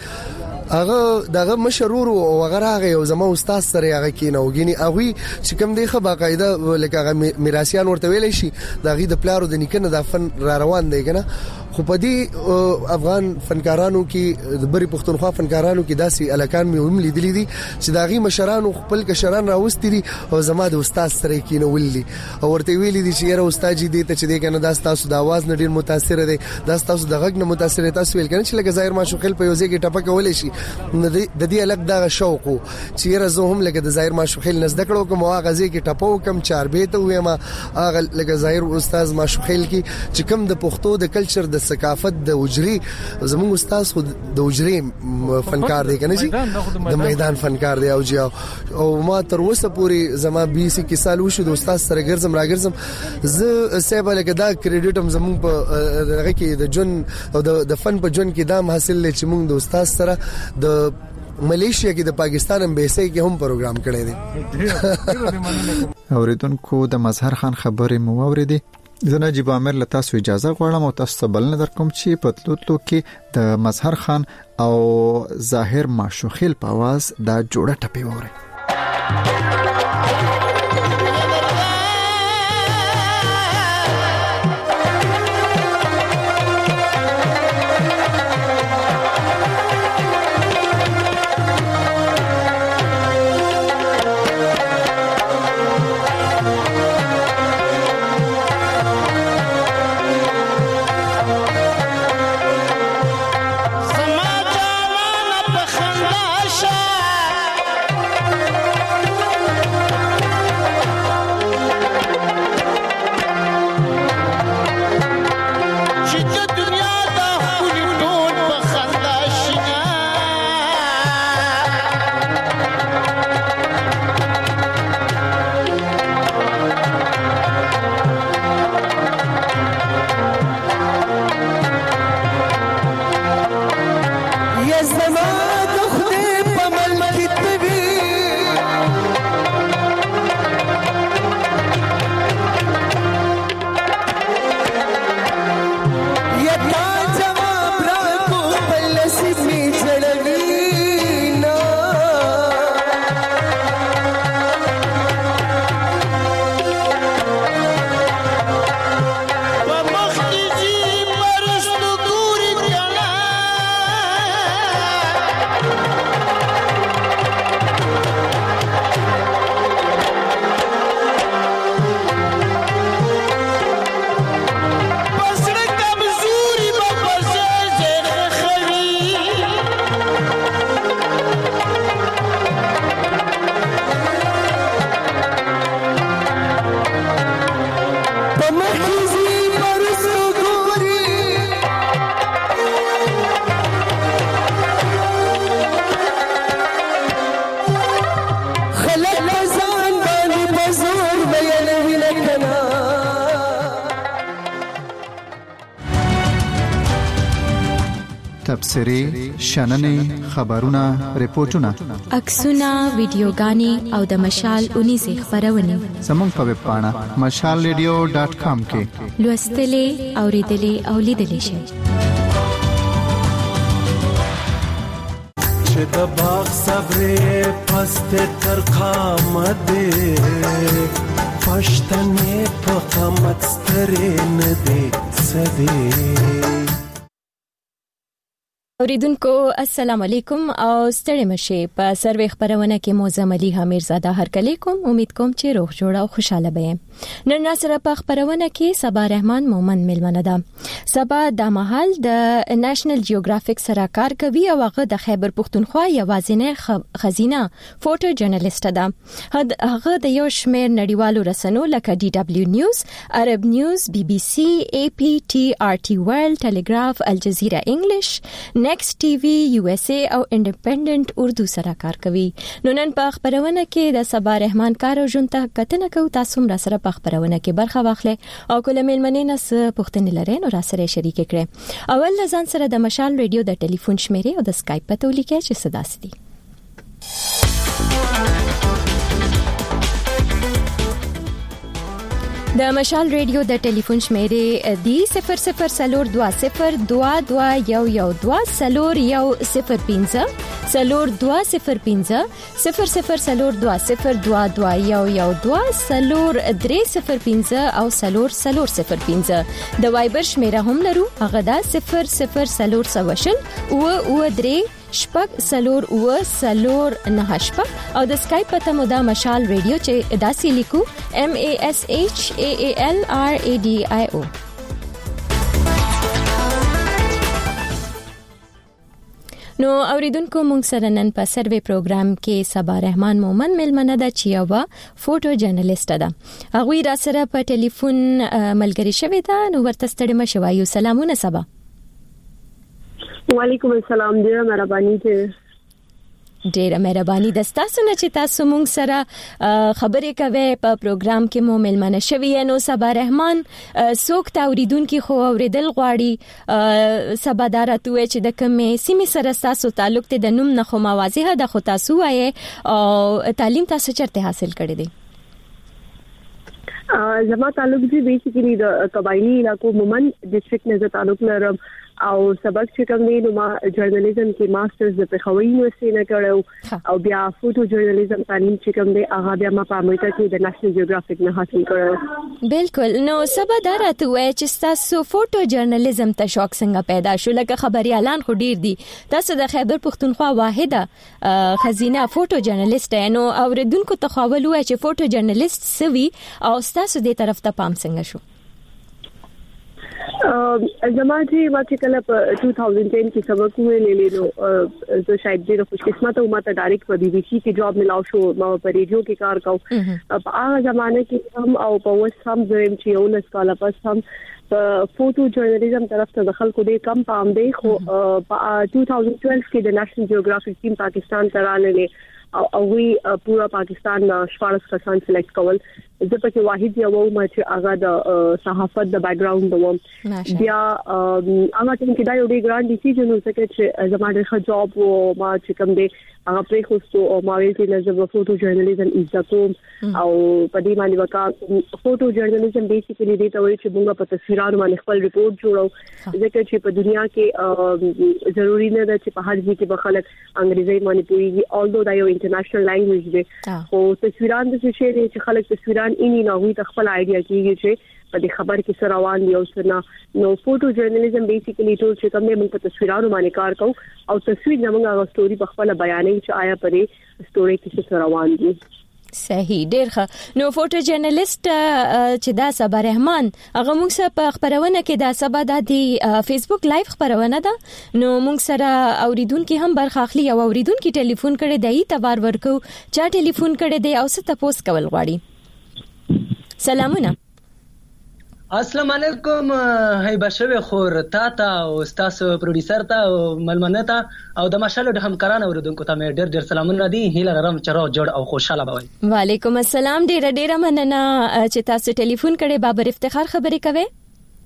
هغه دغه مشرور او هغه هغه یو زما استاد سره هغه کینه وګینی هغه چې کوم دی خو باقاعده لکه هغه میراثیان ورته ویل شي دغه د پلارو د نیکنه د فن را روان دی کنه خو په دې افغان فنکارانو کې د بری پښتونخوا فنکارانو کې داسي الکان مې هم لیدلې دي چې داغي مشرانو خپل کشران راوستي دي او زما د استاد سره کینه ولې او ورته ویلي دي چې یاره استاد دې ته چې دې کنه دا تاسو د आवाज نه ډیر متاثر دي دا تاسو د غږ نه متاثر تاسو ویل کنه چې لکه ظاهر ما شوخل په یوځای کې ټپه کولې شي د دې الګ دا شوق چې یاره زه هم لکه د ظاهر ما شوخل نزد کړو کوم هغه ځای کې ټپو کم چار به ته وې ما هغه لکه ظاهر استاد ما شوخل کې چې کوم د پښتو د کلچر د ثقافت د وجري زموږ استاد خو د وجري فنکار دی کنه چې د میدان فنکار دی او ما تر اوسه پوری زما 20 کې سال وشو د استاد سره ګرځم راګرځم زه سبا لکه دا کریډټ هم زموږ په هغه کې د جون او د فن په جون کې دام حاصل لې چې موږ د استاد سره د ملیشیا کې د پاکستان امبیسي کې هم پروګرام کړی دی اوریدونکو د مظهر خان خبرې مو اوریدي زه نجیب عامر له تاسو اجازه غواړم او تاسو بل نه درکوم چې په تلوتلو کې د مظهر خان او ظاهر ماشوخیل په आवाज دا جوړه ټپي وره تبصرې شننې خبرونه ریپورتونه عکسونه ویډیوګانې او د مشال 19 خبرونه زموږ په ویب پاڼه mashalradio.com کې لوستلې اوریدلې او لیدلې شئ. چې د باغ صبرې پست تر قامت پښتنې په قامت سترې نه دي سدي. اوریدونکو السلام علیکم او ستړي مشه په سروې خبرونه کې موزم علي حمیرزاده هرکلی کوم. امید کوم چې روغ جوړ او خوشاله به. نن سره په خبرونه کې صبا رحمان مومن ملمنه ده. صبا د محل د نېشنل جیوګرافیک سره کار کوي او هغه د خیبر پختونخوا یوازینی خزینه فوټو جرنالیست ده. هغه د یو شمېر نړیوالو رسنیو لکه DW نیوز، عرب نیوز، BBC، AP، TRT ورلد، ټلګراف، الجزیره انګلیش، نیکست ټي وی USA او انډیپندنت اردو سره کار کوي. نو نن په خبرونه کې د صبا رحمان کار او جون ته کتنه کو. تاسو هم را سره په خبرونه کې برخه واخلئ او کله ملمنې نس پښتنې لري نو را سره شریک کړئ. اول ځان سره د مشال ریډیو د ټلیفون شمیره او د اسکایپ پته ولیکئ چې صدا ستي. د مشال ریډیو د ټلیفون شمیره دی 00202212 0105 0205 00202212 او 0005 د وایبر شمیره هم لرو. هغه دا 0040 او 3 شپږ سلور او سلور نه شپږ او د اسکایپ پته مو دا مشال ریډیو چې داسې لیکو MASHALRADIO. نو اوریدونکو مونږ سره نن په سروې پروګرام کې صبا رحمان مومن ملمنه ده چې یو فوټو جرنالیست ده. هغه را سره په ټلیفون ملګری شوی ده. نو ورته ستړي مشه وایو. سلامونه صبا. وعلیکم السلام. ډیره مهرباني ده. ډیره مهرباني د تاسو نه چې تاسو مونږ سره خبرې کوي په پروګرام کې مو ملمنه شوی. نو صبا رحمان څوک ته اوریدونکو خو اوریدل غواړي صبا دارته وي چې د کومې سیمې سره تاسو تعلق ته د نوم نه خو موازیه د خو تاسو وایي او تعلیم تاسو چرته حاصل کړی دی؟ زما تعلق دی بیسیکلی د قبایلی علاقو مومن ډیسټریکټ نه تعلق لرم او سبق چې کوم دی نو ما جرنالیزم کې ماسترز د پېښور یونیورسيټي نه کړو او بیا فوټو جرنالیزم تعلیم چې کوم دی هغه بیا ما په امریکا کې د نېشنل جیوګرافیک نه حاصل کړو. بالکل. نو سبا دراته وای چې تاسو فوټو جرنالیزم ته شوق څنګه پیدا شو؟ لکه خبريالان خو ډیر دي. تاسو د خیبر پختونخوا واحده خزینه فوټو جرنالیست نو اوریدونکو ته خاول وای چې فوټو جرنالیست سوي او تاسو دې طرف ته پام څنګه شو؟ زما چې کله په 2010 کې سبق ویلې نو زه شاید ډېر خوش قسمت او ماته ډایرکټ په BBC کې جاب ملاو شو. ما په ریډیو کې کار کوم. په هغه زمانه کې هم او په وس هم زم چې یو نس کال پس هم په فوټو جرنالیزم طرف ته دخل کو دې کم پام دی. خو په 2012 کې د نېشنل جیوګرافیک ټیم پاکستان ته راغله او وی پورا پاکستان 14 کسان سلیکټ کول. زه په کې واحد یو ما چې هغه د صحافت د بیک ګراوند وم. بیا هغه ټیم کې دا یو ډېر ګران ډیسیژن و چې زموږ ښه جاب او ما چې کوم دی هغه پرې خوستو او ما ویل چې لږه فوټو جرنالیزم عزت کوم او په دې باندې وکړ. فوټو جرنالیزم بیسیکلی دې ته وایي چې موږ په تصویرونو باندې خپل ریپورت جوړو ځکه چې په دنیا کې ضروری نه ده چې په هر ځای کې به خلک انګریزي باندې پوهیږي. although دا یو انټرنیشنل لانګویج دی خو تصویران د څه دی چې خلک تصویران اني نه وي خپل آیډیا کیږي چې په دې خبر کې سره روان دی او سره نو فوټو جرنالیزم بیسیکلی ټول چې کوم موږ په تصویرونو باندې کار کوو او تصویر زموږ هغه ستوري په خپل بیانې چې آیا پرې ستوري کې سره روان دي. صحیح. ډیر ښه. نو فوټو جرنالیست چې دا صبا رحمان هغه موږ سره په خبرونه کې دا سبا د فیسبوک لایو خبرونه ده. نو موږ سره اوریدونکو هم برخه اخلي او اوریدونکو ټلیفون کړي دی تبار ورکو چا ټلیفون کړي دی او څه تاسو کول غواړي. سلامونه. السلام علیکم. هیبه شوی خور تا او تاسو پروډوسر ته او ملمنه ته او د ماشالو د همکارانو اوریدونکو ته مې ډېر سلامونه دي. هیله لرم چې راو جوړ او خوشاله بوي. وعلیکم السلام. ډېر مننه چې تاسو ټلیفون کړي. بابر افتخار خبرې کوي.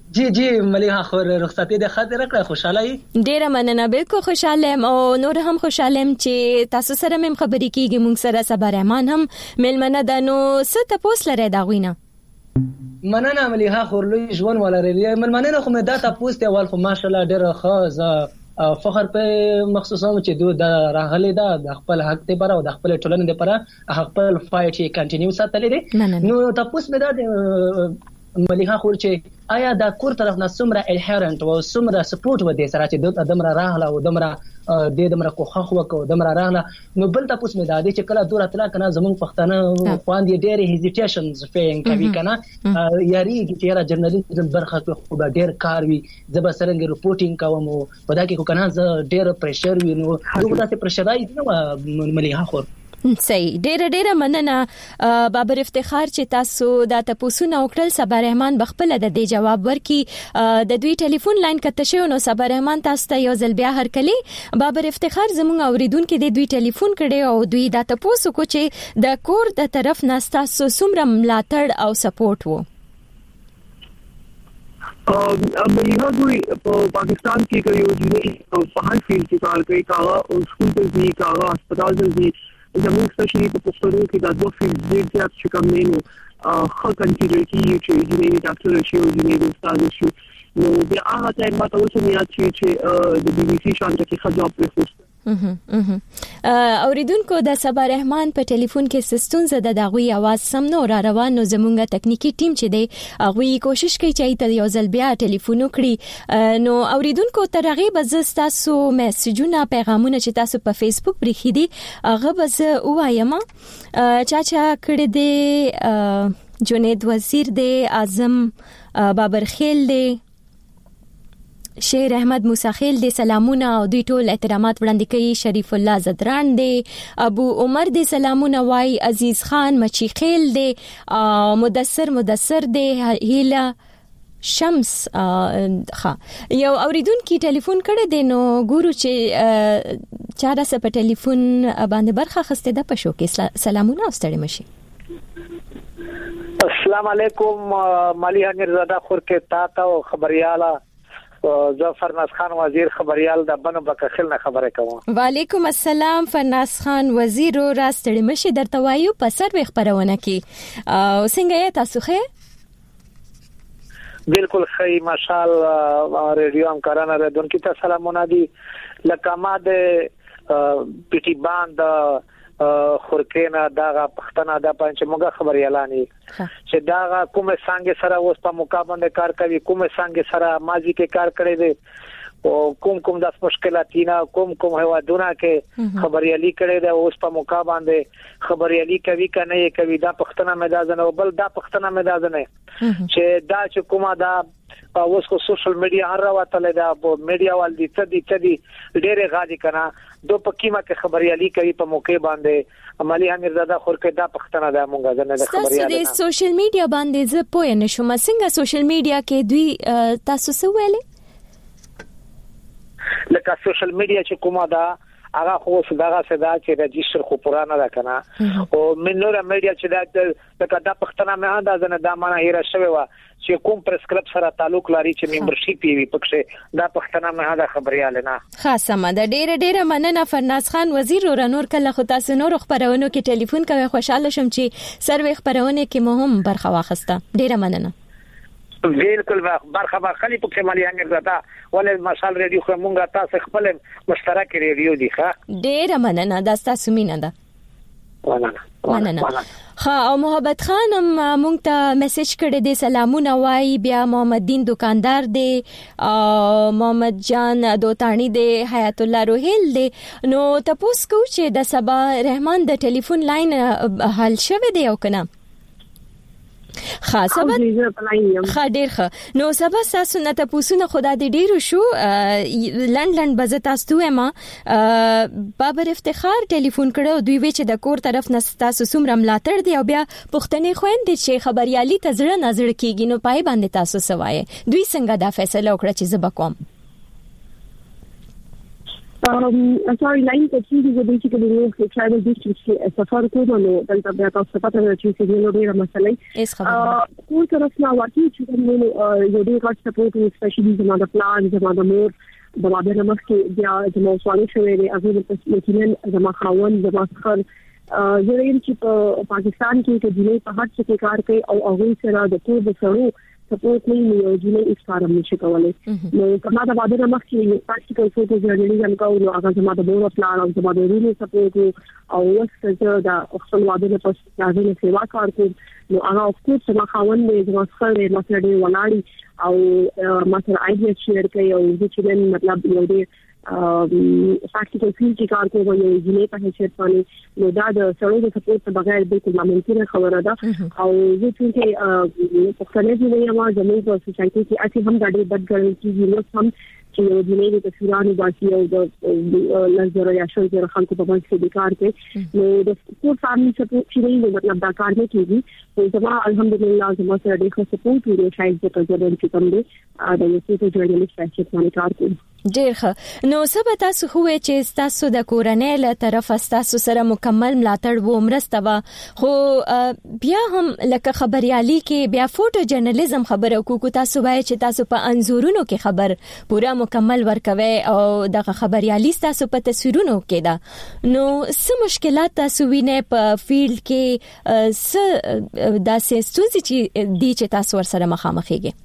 جی مليحه خو رخصتي د خاطر کړه خوشاله ډیره مننه بالکل خوشاله او نور هم خوشاله چې تاسو سره مم خبرې کیږي مونږ سره صبر رحمان هم ملمنه د نو ست پوس لري دا غوینه مننه مليحه خورلوی ژوند ولري ملمنه خو مې دا تاسو ته ول خو ماشالله ډیره ښه فخر په مخصوصا چې دوی د راغلي د خپل حق ته پر او د خپل ټولنې لپاره خپل فایټ یې کنټینیو ساتلی دي نو تاسو مې دا مليحه خور چې آیا دا کور طرف نه سمره الهرنت او سمره سپورټ و دې سره چې د دمره راغله او دمره د دمره کوخخ وکاو دمره راغله نو بل تاسو مې دا دي چې کله دور اتلا کنه زمون پښتانه خواندې ډېر هیزیټیشنز فین کوي کنه یاري چې را جرنالیزم برخه خو به ډېر کار وي زب سرنګ رپورټینګ کوم او په دا کې خو کنه ډېر پريشر وي نو دغه تاسو پرشرای نو مليحه خور صحیح ډیره مننه بابر افتخار چې تاسو دا تاسو نو وکړل صبر رحمان بخپل د دې جواب ورکي د دوی ټلیفون لاین کته شو نو صبر رحمان تاسو ته یو ځل بیا هرکلی بابر افتخار زموږ اوریدونکو د دوی ټلیفون کړي او دوی دا تاسو کو چې د کور د طرف ناستا سومره ملاتړ او سپورټ وو مليحه دوی په پاکستان کې کوي او جنې په هر فیلډ کې کار کوي کاغه او سکول ته ځي کاغه هسپتال ته ځي زموږ سپیشلی په پښتو کې دا دوه فیلډ ډېر زیات چې کوم نه خو کنسیډر کیږي چې جنې ډاکټر شي او جنې استاد شي نو د هغه ټایم ما ته اوس نه چې د بي بي سي شانته کې خجاب پرخوست اوریدونکو د صبر رحمان په ټلیفون کې سستونزه د دغوی आवाज سم نو را روانو زمونږه تکنیکی ټیم چې دی هغه کوشش کوي چې ته یو ځل بیا ټلیفون وکړي نو اوریدونکو ترغه بز تاسو میسجونه پیغامونه چې تاسو په فیسبوک بریخي دي هغه بز وایم چاچا کړه دی جنید وزیر دی اعظم بابر خیل دی شیر احمد موسی خیل دی سلامونه او دوی ټول احترامات وړاندې کوي شریف الله زدران دی ابو عمر دی سلامونه وای عزیز خان مچی خیل دی مدثر دی هیلا شمس یو اوریدونکو ټلیفون کړه دی نو ګورو چې چا را په ټلیفون باندې برخه خسته ده په شو کې سلامونه واستړي مشي السلام علیکم مليحه مرزاده خور کې تا او خبرياله زه فرناز خان وزیر خبريال د بنو بکخل نه خبره کوم وعلیکم السلام فرناز خان وزیر او راستړي مشي درته وایو په سر خبرونه کې او څنګه تاسو ښه بالکل خی ماشاءالله ریډیو همکارانه ردونکو ته سلامونه دي لکه ما د پټي باند خورکینا داغه پښتنه د پنځه موږ خبري اعلاني چې داغه کومه څنګه سره اوس په مقابله کار کوي کومه څنګه سره ماضي کې کار کړی دی او کوم د مشکلاتینا کوم هوادونه کې خبري علي کړی دی اوس په مقابله خبري علي کوي کنه کوي دا پښتنه مدازنه او بل دا پښتنه مدازنه چې دا چې کومه دا اوس کو سوشل میډیا هر راوتل دا میډیا وال دي څه دي ډېر غاډي کنه دو پکیمه کې خبري علي کوي په موقع باندې مليحه مرزاده خور کې دا پښتنه دا مونږه نه خبري علي تاسو د سوشل میډیا باندې زه پوه نه شوم څنګه سوشل میډیا کې دوی تاسو څه ویلي لکه سوشل میډیا چې کومه دا هغه خو صداغه صدا چې رجستر خو پرانا ده کنه او منوره میډیا چې دا لکه دا پښتنه مه دا زنه دا معنی هیر شوی و چې کوم پریس کلب سره تعلق لري چې ممبرشپ وي پکې دا پښتنه مه دا خبرياله نه خاصه مده ډېر مننه فرناز خان وزیر او نور کله خو تاسو نور خبرونو کې ټلیفون کوي خوشاله شم چې سروي خبرونه کې مهم برخه واخسته ډېر مننه بالکل برخه خلی په مليحه مرزاده ولې مشال ریډیو خو مونږه تاسو خپل مشترک ریډیو دی ښه ډېر مننه دا تاسو مینه ده مننه ها او محبت خان مونږ ته میسج کړی دی سلامونه وای بیا محمد دین دکاندار دی محمد جان دوتانی دی حیات الله روهیل دی نو تاسو کو چې د صبا رحمان د ټلیفون لاین حل شوه دی او کنه خاصه خډیر خ نو سبا تاسو نه تاسو نه خدا دې ډیرو شو لندن بزه تاسو ما بابر افتخار ټلیفون کړو دوی وی چې د کور طرف نه تاسو سومره ملاتړ دی او بیا پښتنې خويندې چې خبريالي تزړه نظر کیږي نو پای باندې تاسو سوای دوی څنګه دا فیصله وکړه چې زب کوم sorry line ته چې د بیسیکلی نو ټرایبل ډیسټرکټ سفر کوم نو دلته بیا تاسو پته نه چې څه نو ډیره مسله کوم طرف نه واقعي چې نو یو ډیر غټ سپورټ سپیشلی زما د پلان زما د مور د مابه نمخ کې بیا د موسوالي شوې دی هغه په یقینا زما خاون زما خر زرین چې په پاکستان کې د دنیا په هر څه کې کار کوي او هغه سره د ټول د سړو سپورټ نه یو جنې اسفارم نشي کولای نو کما دا باندې مخ کې پریکټیکل فوټو جرنالیزم کوو نو هغه زما د بور پلان او زما د ریلی سپورټ او وسته دا خپل واده په تاسو سیوا کار کوي نو هغه خپل سما خاون دې زما سره مسله ولاړی او مثلا ایډیا شیر کوي او چې مطلب یو دې پریکټیکل فیلډ کې کار کوي یو جنې په حیثیت باندې نو دا د سړو د سپورټ په بغیر بالکل ناممکنه خبره ده او زه چې په خپل ځای ما زموږ په سوسایټي کې اته هم دا ډېر بد ګڼل کېږي نو هم چې یو جنې د تصویرانو باسي او د لزر یا شول د خلکو په باندې کې کار کوي نو د سپورټ فامily سپورټ چې نه مطلب دا کار نه کېږي نو زما الحمدلله زما سره ډېر سپورټ دی شاید د تجربه چې کوم دی دا یو څه جرنالیست په باندې کار کوي ډیر ښه نو سبا تاسو خو چې تاسو د کورنۍ له طرف تاسو سره مکمل ملاتړ و مرسته وا خو بیا هم لکه خبريالي کې بیا فوټو جرنالیزم خبرو کو تاسو وایي چې تاسو په انزورونو کې خبر پورا مکمل ورکوي او د خبريالي تاسو په تصویرونو کې دا نو څه مشکلات تاسو وینئ په فیلډ کې څه داسې ستونزې چې تاسو ورسره مخامخ کیږئ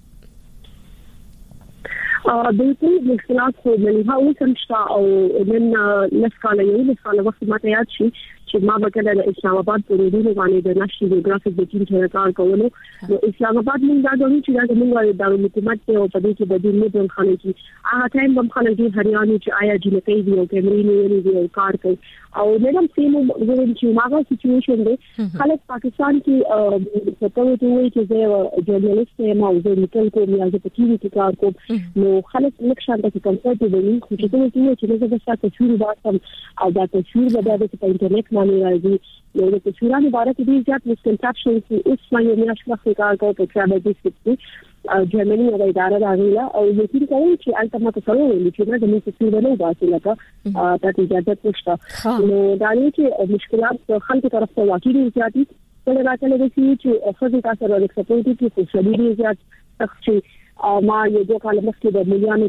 بالکل مشکلات خو مليها وسمشتا او من نسکاله یو نسکاله وخت ماته یاد شي چې ما وکړه د اسلام آباد په ریډیو باندې د نشي جیوګرافیک د ټیم سره کار کولو نو اسلام آباد موږ دا غوښتل چې دا موږ د حکومت ته او په دې کې د دې نه د خلکو کې هغه ټایم هم خلک هریانو چې آیا جنې دی او کیمرې نه دی کار کوي او نن سیمو زموږ چې ماغه سچويشن دی خلک پاکستان کې ستو ته وایي چې زه جرنالیست یم او زه لیکل کوم یا زه په ټي وي کې کار کوم نو خلک لکشان د کمفورټ دی خو چې څه چې زه د تصویر باسم او دا تصویر به د انټرنیټ باندې راځي نو د تصویرانو باره کې ډیر زیات مسکنسپشن چې اوس ما یو میاشت وخت کار کوم په ټرابل ډیسټرکټ جرمني او اداره راغله او یقین کوم چې البته تاسو ولې چې د موږ تصویر نه واسي لکه تاسو اجازه پوښتنه نو دا نه چې مشکلات خلکو طرف ته واقعي زیاتی کله راځي چې خو تاسو سره د سپورټ کې څه شي زیات تخصصي ما یو دوه کال مخکې د مليانو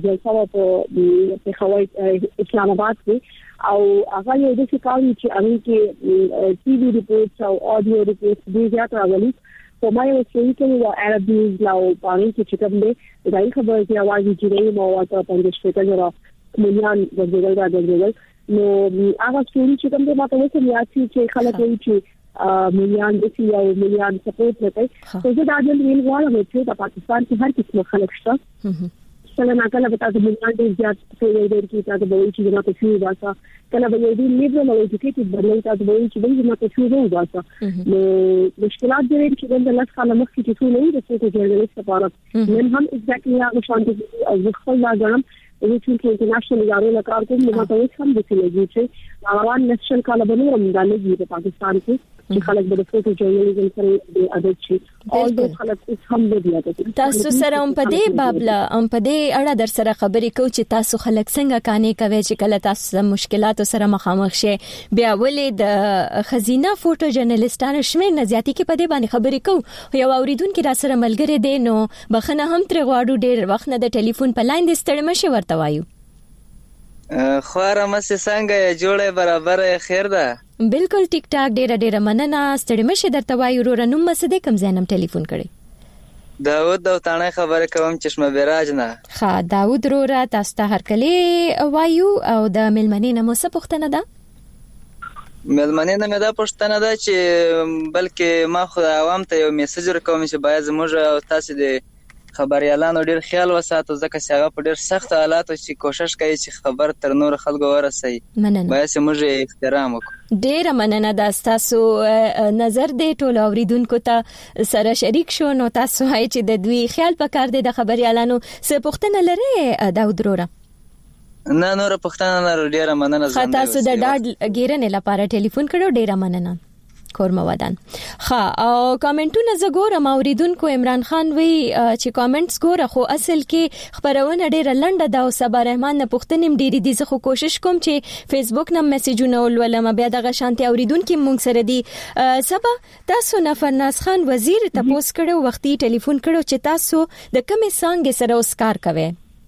جلسه په خوای اسلام آباد کې او هغه یو د څه کاري چې هغه کې ټي وي ریپورټس او اډیو ریپورټس ډیر زیات راغلي په ما یو څه کې یو عربیز لا او باندې چې کوم دی دا خبره چې اواز جوړي مو واته په شپږ جره مليان د ډیرل نو هغه ستوري چې کوم دی ما ته وڅ چې خلک وایي چې مليان د سی او مليان سپورټ کوي خو زه دا د ویل غواړم چې د پاکستان کې هر قسم خلک شته کله نه کله به تاسو مليان ډیر زیات څه ویل کې تاسو به وایي چې ما ته شي واسه کله به یو ډیر لیبرل او ایجوکیټډ بدلای تاسو به وایي چې ما ته شي واسه نو مشکلات دې چې د لاس کاله مخکې چې څو نه د څه جرنالیست لپاره نن هم اگزیکټلی هغه شانتي او خپل لا ګرم چې انټرنیشنل ادارو لپاره کوم نو تاسو هم د څه لګي چې روان نشل کاله بنورم د لګي په پاکستان کې چې خلک د فوټو جرنالیزم سره د عادت شي او د خلک هم د دې تاسو سره هم په دې بابله هم په دې اړه در سره خبرې کوو چې تاسو خلک څنګه کانې کوي چې کله تاسو مشکلاتو سره مخامخ شي بیا ولې د خزینه فوټو جرنالیستانو شمیر نه زیاتی کې په دې باندې خبرې کوو یو اوریدونکو را سره ملګری دی نو بخنه هم تر غواړو ډېر وخت نه د ټلیفون په لاین د ستړي مشه ورته وایو خواره مې څنګه جوړه برابر خیر ده بالکل ټیک ټاک ډیره مننه ستړي مشه درته وایو ورو نوم مسده کم زینم ټلیفون کړي داوود دوتانه خبره کوم چشمه بیراج نه ها داوود ورو تاسو ته هر کله وایو او د ملمنې نه مو څه پوښتنه ده ملمنې نه مې دا پوښتنه ده چې بلکې ما خو عوام ته یو میسج ورکوم چې باید زموږ تاسو د خبريالانو ډیر خیال وساتو ځکه چې هغه په ډیر سخت حالاتو چې کوشش کوي چې خبر تر نور خلکو ورسوي باید موږ احترام وکړو ډیر مننه دا تاسو نظر دې ټول اوریدونکو ته سره شریک شو نو تاسو هاي چې د دوی خیال پکار دي د خبريالانو څه پوښتنه لري داود رورا نه نور پوښتنه لري ډیر مننه زه تاسو د ډاډ ګیرنې لپاره ټلیفون کړو ډیر مننه کورمه ودان ها او کمنټونه زګورم اوریدونکو عمران خان وی چې کمنټس ګوره خو اصل کې خبرونه ډیره لنډه ده او صبر رحمان نه پښتنیم ډیری دي زه خو کوشش کوم چې فیسبوک نم میسجونه ولولم بیا دغه شانتي اوریدونکو مونږ سره دي سبا تاسو نه فرناز خان وزیر تاسو کړو وختي ټلیفون کړو چې تاسو د کومې څنګه سره اوسکار کوي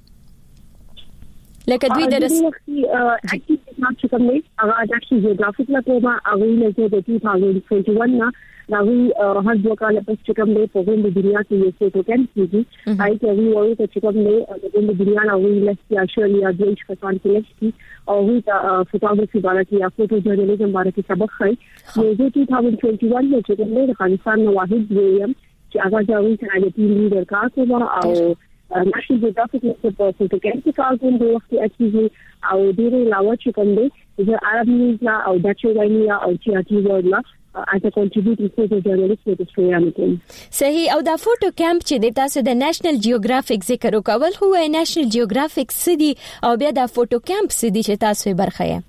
لکه دوی درس اکټیویټی چې کوم نه هغه اکټیویټي جیوګرافیک لا کومه هغه نه د 2021 نه هغه هر دوه کال په چې کوم نه په د دنیا کې یو څه ټوکن کیږي هاي چې وی وایي چې کوم نه د دنیا نه وی لسیا شولیا د کسان کې لشتي او هی فوټوګرافي باندې یا فوټو جرنالیزم باندې سبق خای نو د 2021 نه چې کوم نه د افغانستان نو واحد ویم چې هغه ځاوي چې د ټیم لیډر کار کوي او نشي د تاسو په فوټو کې کار کوم د وخت اکټیویټي او ډیره علاوه چې کوم دی د عرب نیوز لا او ډچ وایي او چې ورډ لا as a contributing photo journalist with Australia. صحیح او دا فوټو کیمپ چې د تاسو د نېشنل جیوګرافیک ذکر وکول خو نېشنل جیوګرافیک سدي او بیا دا فوټو کیمپ سدي چې تاسو برخه یې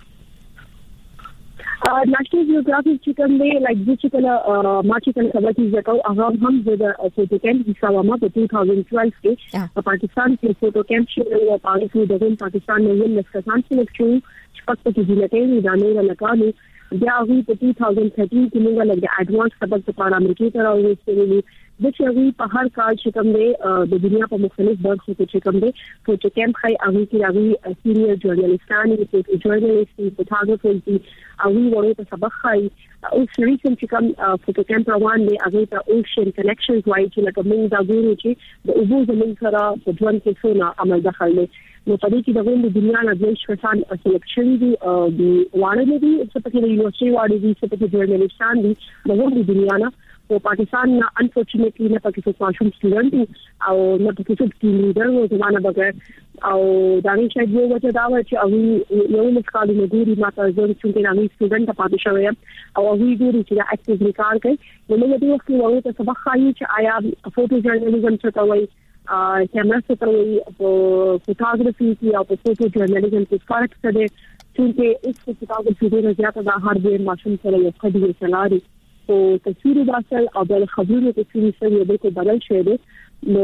نېشنل جیوګرافیک چې کوم دی لایک د چې کله ما چې کله خبرې زکو هغه هم د فوټو کیمپ حصہ ما په 2012 کې په پاکستان کې فوټو کیمپ شروع او پاکستان نه ول لسکان چې پکې د ځینې د نه لکانو بیا هغه په 2013 کې موږ لږ اډوانس سبق په امریکا ته راوستلو د چې په هر کال چې کوم دی د دنیا په مختلف برخو کې چې کوم دی فوټو کیمپ خای هغه کې هغه سینیئر جرنالستان او فوټوجرنالست فوټوګرافرز هغه ورته په سبق خای او ریسنټ چې کوم فوټو کیمپ روان دی هغه ته اوشن کنیکشنز وایي چې لکه موږ دا ګورو چې د اوبو زمون سره په ژوند کې څونه عمل دخل دی نو په دې کې د دنیا نه د شپږان سلیکشن دي د وانه دي چې په کې د یونیورسيټي واړي دي چې په کې جرنالستان دي د دنیا نه او پاکستان نه انفورچونټلی نه پکې څو ماشوم سټوډنټ او نه پکې څو ټیم لیډر و زمانه بغیر او دا نه شي یو وجه دا و چې او یو مسکالي نه ګوري ماته ځل چې نه سټوډنټ پاتې شوی او هغه ګوري چې دا اکټیویټي کار کوي نو موږ د وخت وروسته څه سبق خایو چې آیا فوټو جرنالیزم څه کوي کیمرا څه کوي په فوټوګرافي کې او په فوټو جرنالیزم کې فرق څه دی چې اس فوټوګرافي ډېر زیاته د هارډویر ماشين سره یو خدي چلاري او تصویر باسل او د خبرونو تصویر سره یو بل بدل شوی دی نو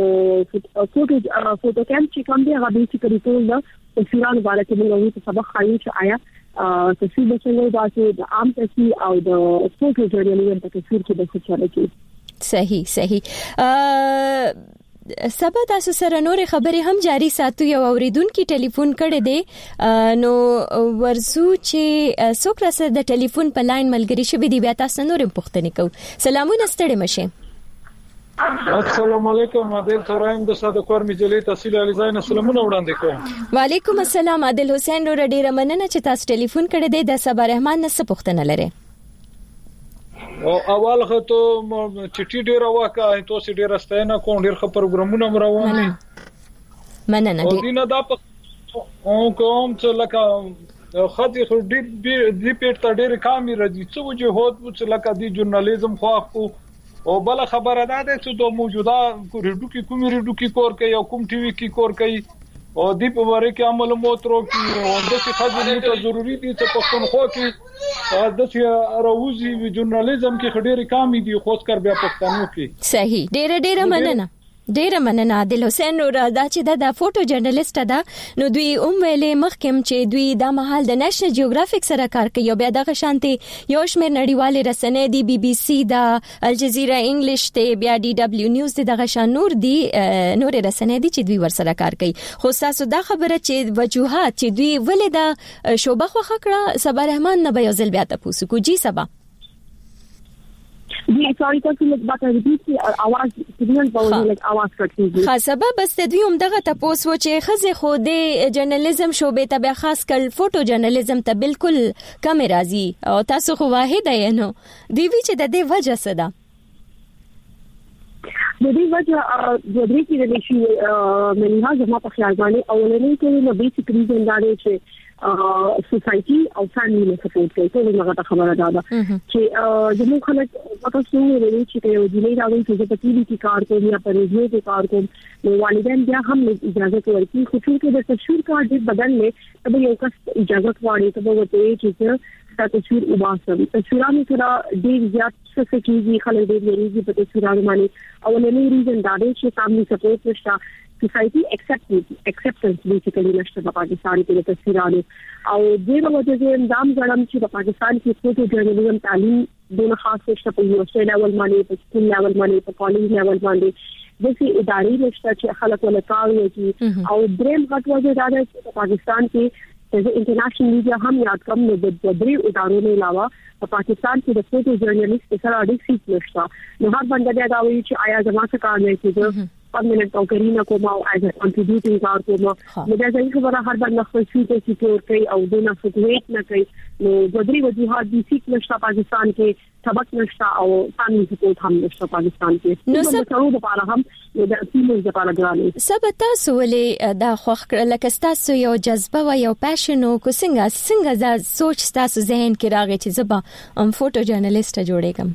فوټو کیمپ چې کوم دی هغه بیسیکلی ټول د تصویرونو باندې موږ په سبق خایو چې آیا تصویر به څنګه داسې د عام تصویر او د فوټو جرنالیزم په تصویر کې د څه چاره کوي صحیح سبا تاسو سره نور خبرې هم جاری ساتو یو اوریدونکو ټلیفون کړی دی نو ورزو چې څوک را سره د ټلیفون په لاین ملګری شوی دی بیا تاسو نور پوښتنه کوو سلامونه ستړي مشه السلام علیکم عادل ترایم د ساده کور مجلې تحصیل علی زین سلامونه وړاندې کوم وعلیکم السلام عادل حسین ور ډیره مننه چې تاسو ټلیفون کړی دی د صبر رحمان نه څه پوښتنه لري او اول خطو چټي ډیر واکه تاسو ډیر ستاینه کوم ډیر خبر پروګرامونه روان دي مننه دي دینه دا په کوم څه لکه خدي خو دې پیټ ډیر کامي راځي څه وجه هوت څه لکه دي ژورنالیزم خو او بل خبره ده چې د موجوده ریډو کې کوم ریډو کې کور کوي او کوم ټي وي کې کور کوي او دې په واره کې عمل موترو کې او د څه خدمت ته ضروری دي چې پښتونخوا کې د څه راوځي ژورنالیزم کې خډيري کامي دي خوښ کر بیا پښتنو کې صحیح ډېر مننه عادل حسین نور دا چې دا فوټو جرنالیست ده نو دوی ویلې مخکم چې دوی د محل د نېشنل جیوګرافیک سره کار کوي بیا د شانتي یو شمېر نړیوالې رسنۍ دي BBC د الجزیره انګلیش ته بیا DW نیوز د شان نور دي نور رسنۍ دي چې دوی ور سره کار کوي خو تاسو دا خبره چې وجوهات چې دوی ولې د شوبه خو خکړه صبر رحمان نه به یوزل بیا تاسو کو جی سبا دی سوري تاسو لږ باندې ریپیټ اواز سیګنال باندې لږ اواز کړئ خاصه سبب بس د دوی همدغه تاسو چې خزه خو د جرنالیزم شوبې ته بیا خاص کل فوټو جرنالیزم ته بالکل کم راځي او تاسو خو واحد یې نو دی چې د دې وجه څه ده د دې وجه د دې کې د شي منها زما په خیال باندې اولنې کې نو بیسیک ریزن دا دی چې سوسايټي او فاميلي له سپورټ کوي ټول هغه خبره ده چې زموږ خلک تاسو ویلي چې یو ځینې راغلي چې په ټي وي کې کار کوي یا په ریډیو کې کار کوي نو والدین بیا هم اجازه ورکړي خو چې د تشویر کار دې بدل نه ته یو کس اجازه غواړي ته وته چې تا تصویر وباسم تصویرانو سره ډیر زیات څه کیږي خلک ډیر لري په تصویرانو باندې او نه ریزن دا دی چې فیملی سپورټ نشته society acceptance basically نشته په پاکستان کې د تصویرانو او دغه وجه اندام غړم چې په پاکستان کې فوټو جرنالیزم تعلیم دونه خاص نشته په یونیورسيټي لیول باندې په سکول لیول باندې په کالج لیول باندې د سي ادارې نشته چې خلک ول کار وکړي او دریم غټ وجه دا ده چې په پاکستان کې د انټرنیشنل میډیا هم یاد کم نو د درې ادارو علاوه په پاکستان کې د فوټو جرنالیست سره اړیکې سیټ نشته نو هر باندې دا وایي چې آیا زما څه کار نه کیږي پرمننت او کرینا کوم او از کنټریبیوټینګ کار کوم نو دا ځکه خبره هر باندې خپل سیټ سکیور کوي او دونه فوټویټ نه کوي نو د درې وجوهات د سیټ نشته پاکستان کې سبق نشته او فامily سپورټ هم نشته پاکستان کې نو څه لپاره هم د ټیمز لپاره ګرانه سبتا سولې دا خوخ لکه تاسو یو جذبه او یو پاشن او کو څنګه دا سوچ تاسو ذهن کې راغی چې زبا فوټو جرنالیست جوړېږم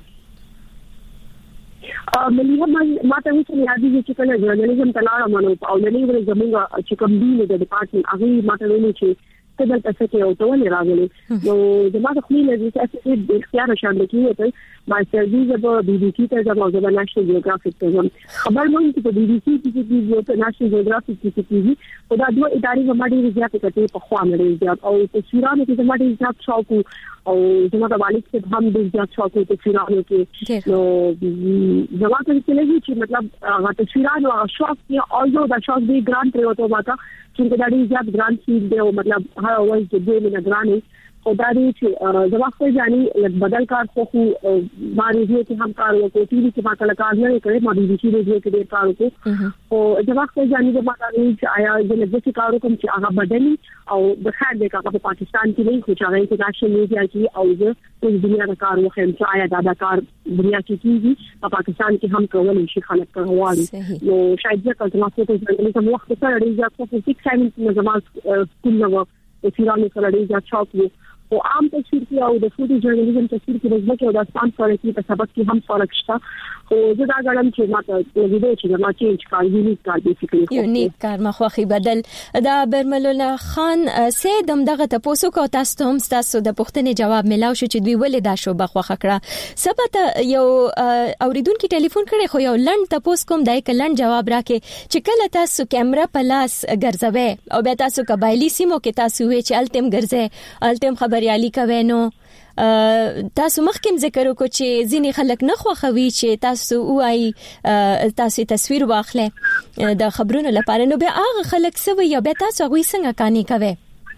ملي ما ته وڅ نه یادې چې کله جرنالیزم تلاړه مونږ او لنی ور زموږ چې کوم دی د ډپارټمنټ هغه ما ته ویلي چې کله تاسو کې او ټول راغلي نو زما د خپل د اساسي د اختیار شاند کیږي ما سرویس به بي بي سي ته د نېشنل جیوګرافیک ته خبر مونږ چې په بي بي سي کې د نېشنل جیوګرافیک کې کیږي او دا دوه ادارې باندې زیات کټي په خوا مړي زیات او تصویرانو کې باندې زیات شوق او زما د والد څخه هم د زیات شوق په تصویرانو کې نو زما ته څه چې مطلب هغه تصویرانو او شوق کې او دا شوق دی ګرانټ ورته وتا چې دا ډیر زیات ګرانټ شي دی او مطلب هر وایي چې دې نه ګرانې او دا دی چې زما خو ځاني بدل کار خو ما ریډیو کې هم کار وکړ ټي وي کې ما کله کار نه کړې ما بي بي سي ریډیو کې ډیر کار وکړ او زما خو ځاني د ما کار چې آیا د لږ کار کوم چې هغه بدلی او د خیر د کار په پاکستان کې نه خو چې هغه انټرنیشنل میډیا کې او د دنیا د کار وخت چې آیا دا کار دنیا کې کیږي په پاکستان کې هم کولای شي خلک کوي نو شاید ځکه چې ما څه ته وخت سره ډیر ځکه په 6 ساينس نظام سکول نو چې فیرانو سره ډیر ځکه شاوق او عام تصویر کې او د فوټو جرنالیزم تصویر کې د ځمکې او د اسمان فرق کې په سبق کې هم فرق شته خو زه دا غواړم چې ماته د ویډیو چې ما چینج کار یونیک کار بیسیکلی یونیک کار مخوخي بدل دا برملولا خان سیدم دغه تاسو کو تاسو هم تاسو د پوښتنې جواب ملاو شو چې دوی ولې دا شو بخوخه کړه سبته یو اوریدونکو ټلیفون کړي خو یو لند تاسو کوم دای ک لند جواب راکې چې کله تاسو کیمرا په لاس ګرځوي او بیا تاسو قبایلی سیمو کې تاسو وی چې التم ګرځي التم خبريالي کوي نو تاسو مخکې ذکر وکړو چې ځینې خلک نه خوښوي چې تاسو وایي تاسو تصویر واخلې د خبرونو لپاره نو بیا هغه خلک سوي یا بیا تاسو غوي څنګه کاني کوي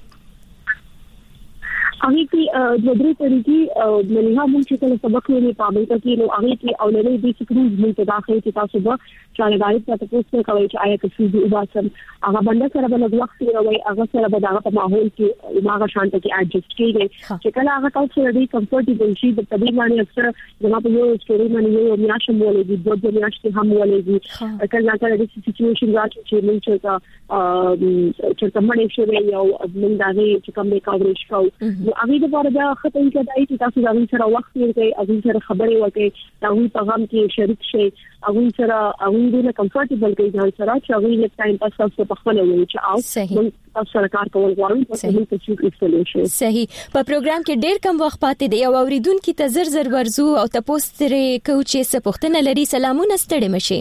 هغه کې د درې طریقې مليها مونږ چې کله سبق ویلي پابل کې نو هغه کې اولنې بیسیکلی مونږ ته داخلي چې تاسو به شاګردای ته تاسو کوي چې آیا کڅو دی وباسم هغه باندې سره بل وخت وروي هغه سره به دغه په ماحول کې دماغ شانت کې اډجسټ کیږي چې کله هغه تاسو سره ډیر کمفورټیبل شي د طبيعي باندې اکثر زما په یو سټوري باندې یو میاشم ولېږي دوه میاشتې هم ولېږي کله کله د سچويشن راځي چې مونږ چې کومه شي یو موږ دا چې کوم کاورج کوو هغه د بار د خطر کې دای چې تاسو دا سره وخت ورکړئ هغه سره خبرې وکړئ دا وی په غم کې شریک شي هغه سره هغه د کمفورټیبل کې ځان سره چې هغه یو ټایم پاس تاسو په خپل وایي چې او تاسو سره کار کول غواړم تاسو ته چې ایکسلېشن صحیح په پروګرام کې ډېر کم وخت پاتې دی او اوریدونکو ته زر ورزو او تاسو ترې کو چې څه پوښتنه لري سلامونه ستړي مشي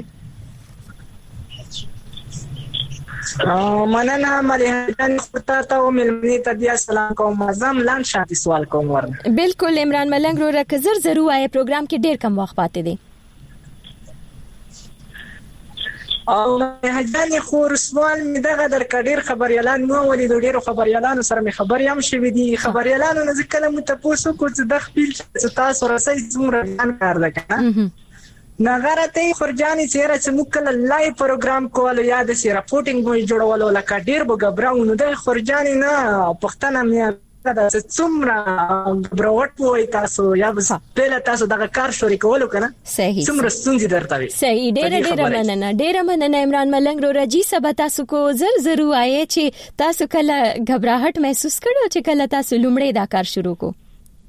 مننه مليحان خطا ته ملمني ته بیا سلام کوم زم لاند شاته سوال کوم ورنه بالکل عمران ملنګ رو راکزر ضرور آی پروګرام کې ډېر کم وخت پاتې دی او مليحان خور سوال می دغه در کډیر خبريالان نو ولې ډېر خبريالان سره می خبري هم شوې دي خبريالان نه ځکه مو تاسو کو چې د خپل تاسو رسې څومره کار ده کنه نغارته خورجاني چیرې چې موږ کله لایو پروګرام کول یا د سی راپورټینګ مو جوړولو لکه ډیر بغبراو نو د خورجاني نه پښتنه مې دا څومره بروټ وای تاسو یا بس په تاسو دغه کار شروع کولو کنه صحیح څومره ستونزې درته وي صحیح ډیر مننه عمران ملنګ رو راجی سبا تاسو کو ضرور آئے چې تاسو کله غبراهټ محسوس کړو چې کله تاسو لومړی دا کار شروع کو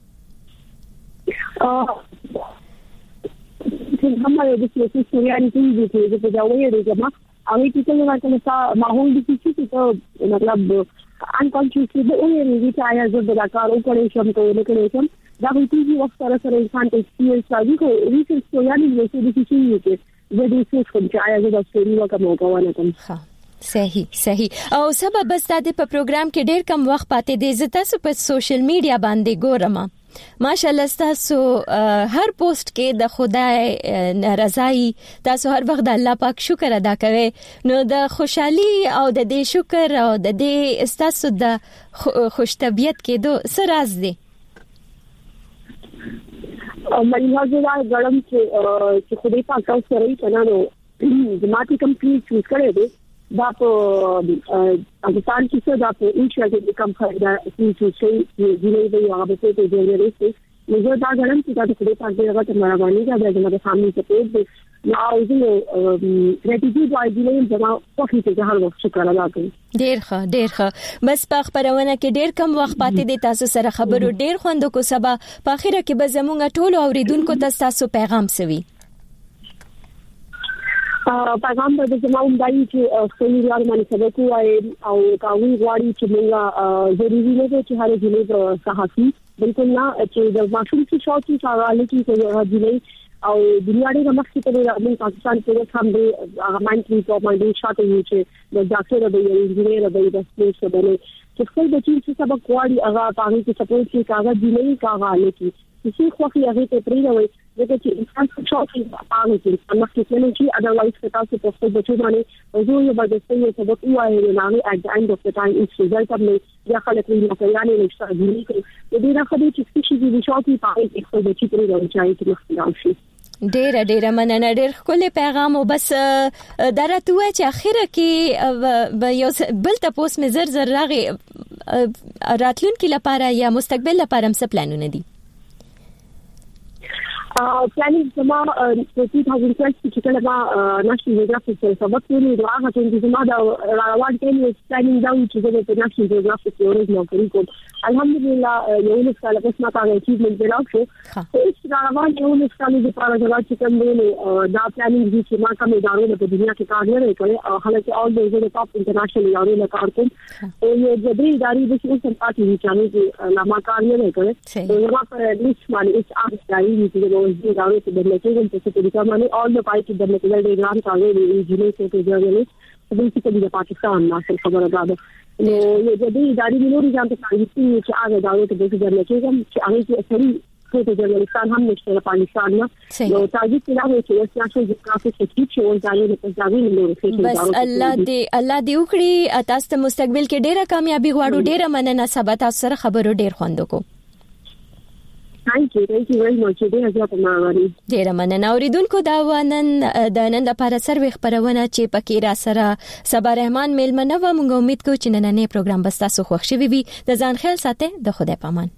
हमारे देखिए सूर्यानी की भी थी जो जावे रे जमा अभी कितने बार का माहौल भी किसी तो मतलब انکانشیسلی به اون یعنی چې آیا زه د کار وکړم شم ته وکړم شم دا به تیږي وخت سره انسان ته ایکسپیرینس راځي خو ریسرچ کوي نه چې د څه کې زه د څه کوم چې آیا زه د ستوري وکم او کوم ها صحیح او سبب بس د په پروګرام کې ډېر کم وخت پاتې دی زه تاسو په سوشل میډیا باندې ګورم ماشاءالله تاسو هر پوسټ کې د خدای رضای تاسو هر وخت د الله پاک شکر ادا کوئ نو د خوشحالي او د دې شکر او د دې تاسو د خوش طبيعت کې دو سر راز دی او مې هغه غړم چې خدای پاک تاسو سره یې کنه نو جماعتي کمپلیټ چوز کړی دی دا په افغانستان کې څه دا په انشاءالله کوم خبره چې جوړې وي هغه به ته جوړې نو زه دا غواړم چې تاسو دې پاتې هغه ته مهرباني کوئ چې موږ فامily سپورټ دې نو زه ګریټیټیوډ وايي چې ما په هیڅ هر وخت شکر ادا کوم ډیر ښه بس په خبرونه کې ډیر کم وخت پاتې دي تاسو سره خبرو ډیر خوند کو سبا په اخره کې به زموږ ټول اوریدونکو ته تاسو پیغام سوي پیغام به زموږ دایي چې خپل یار باندې سبق وایي او کاوی غواړي چې موږ ضروري نه ده چې هر ځای صحافي بالکل نه چې د ماشوم څخه شاوتي حواله کې راځي او دنیا ډېر مخکې ته د پاکستان کې هم د هغه ماینډ په باندې شاته وي چې د ډاکټر د انجینیر د سپیس باندې چې خپل د چین څخه سبق غواړي هغه په هغه کې سپورټ کې کاغذ دی نه کاغذ لکه چې خو هغه ته پریږدي چې انسان څه شاوتي پاغه کې مخکې څنګه چې اذروایز که تاسو په خپل بچو باندې وزو یو باندې څه سبق وایي نه نه at the end of the time it's result of یا خلک یې په یانې نشته دي چې دې راخدي چې څه شي شاوتي پاغه کې خپل بچی پریږدي چې مخکې شي ډېر مننه ډېر خپل پیغام او بس درته وای چې اخره کې یو بل تاسو مې زر راغی راتلونکي لپاره یا مستقبل لپاره څه پلانونه دي پلانینګ زما په 2012 کې کله ما ناشنل جیوګرافیک سره سبق ویلي دا هغه چې زما دا راوړ کې پلانینګ دا چې د ناشنل جیوګرافیک ورځ نو کوم الحمدلله یو څه کله قسمه کاږي چې موږ بلاو شو هیڅ دا راوړ یو څه کله د پاره دا چې کوم دی دا پلانینګ چې ما کوم ادارو په دنیا کې کار نه کوي او حالکه اول د ټاپ انټرنیشنل ادارو نه کار کوم او یو د دې ادارې د څه څه پاتې چې ما کار نه کوي نو ما په لیست باندې هیڅ اړتیا چې د ادارو په دنیا کې چې څه دي کومه اول د پای کې د مکتب د ګرام کاغذ دی انجینیر څه جوړول د دې د پاکستان ناشل خبره ده نو یو د دې ادارې نوري ځان ته کوي چې هغه ادارو ته د ځای چې هغه کې اثري څه د جرمنستان هم نشته پاکستان نه نو تاجي چې لا چې ناشل جغرافي کې چې ول ځای د پنځاوي نور بس الله دې وکړي تاسو ته مستقبل کې ډیره کامیابی غواړو ډیره مننه سبا تاسو سره خبرو ډیر خوند کو Thank you very much. ډیره مننه اوریدونکو دا ونن د نن لپاره سروي خبرونه چې پکې را سره صبا رحمان میلمنه و موږ امید کوو چې نننې پروګرام بس تاسو خوښ شي وي د ځان خیال ساتئ د خدای پامان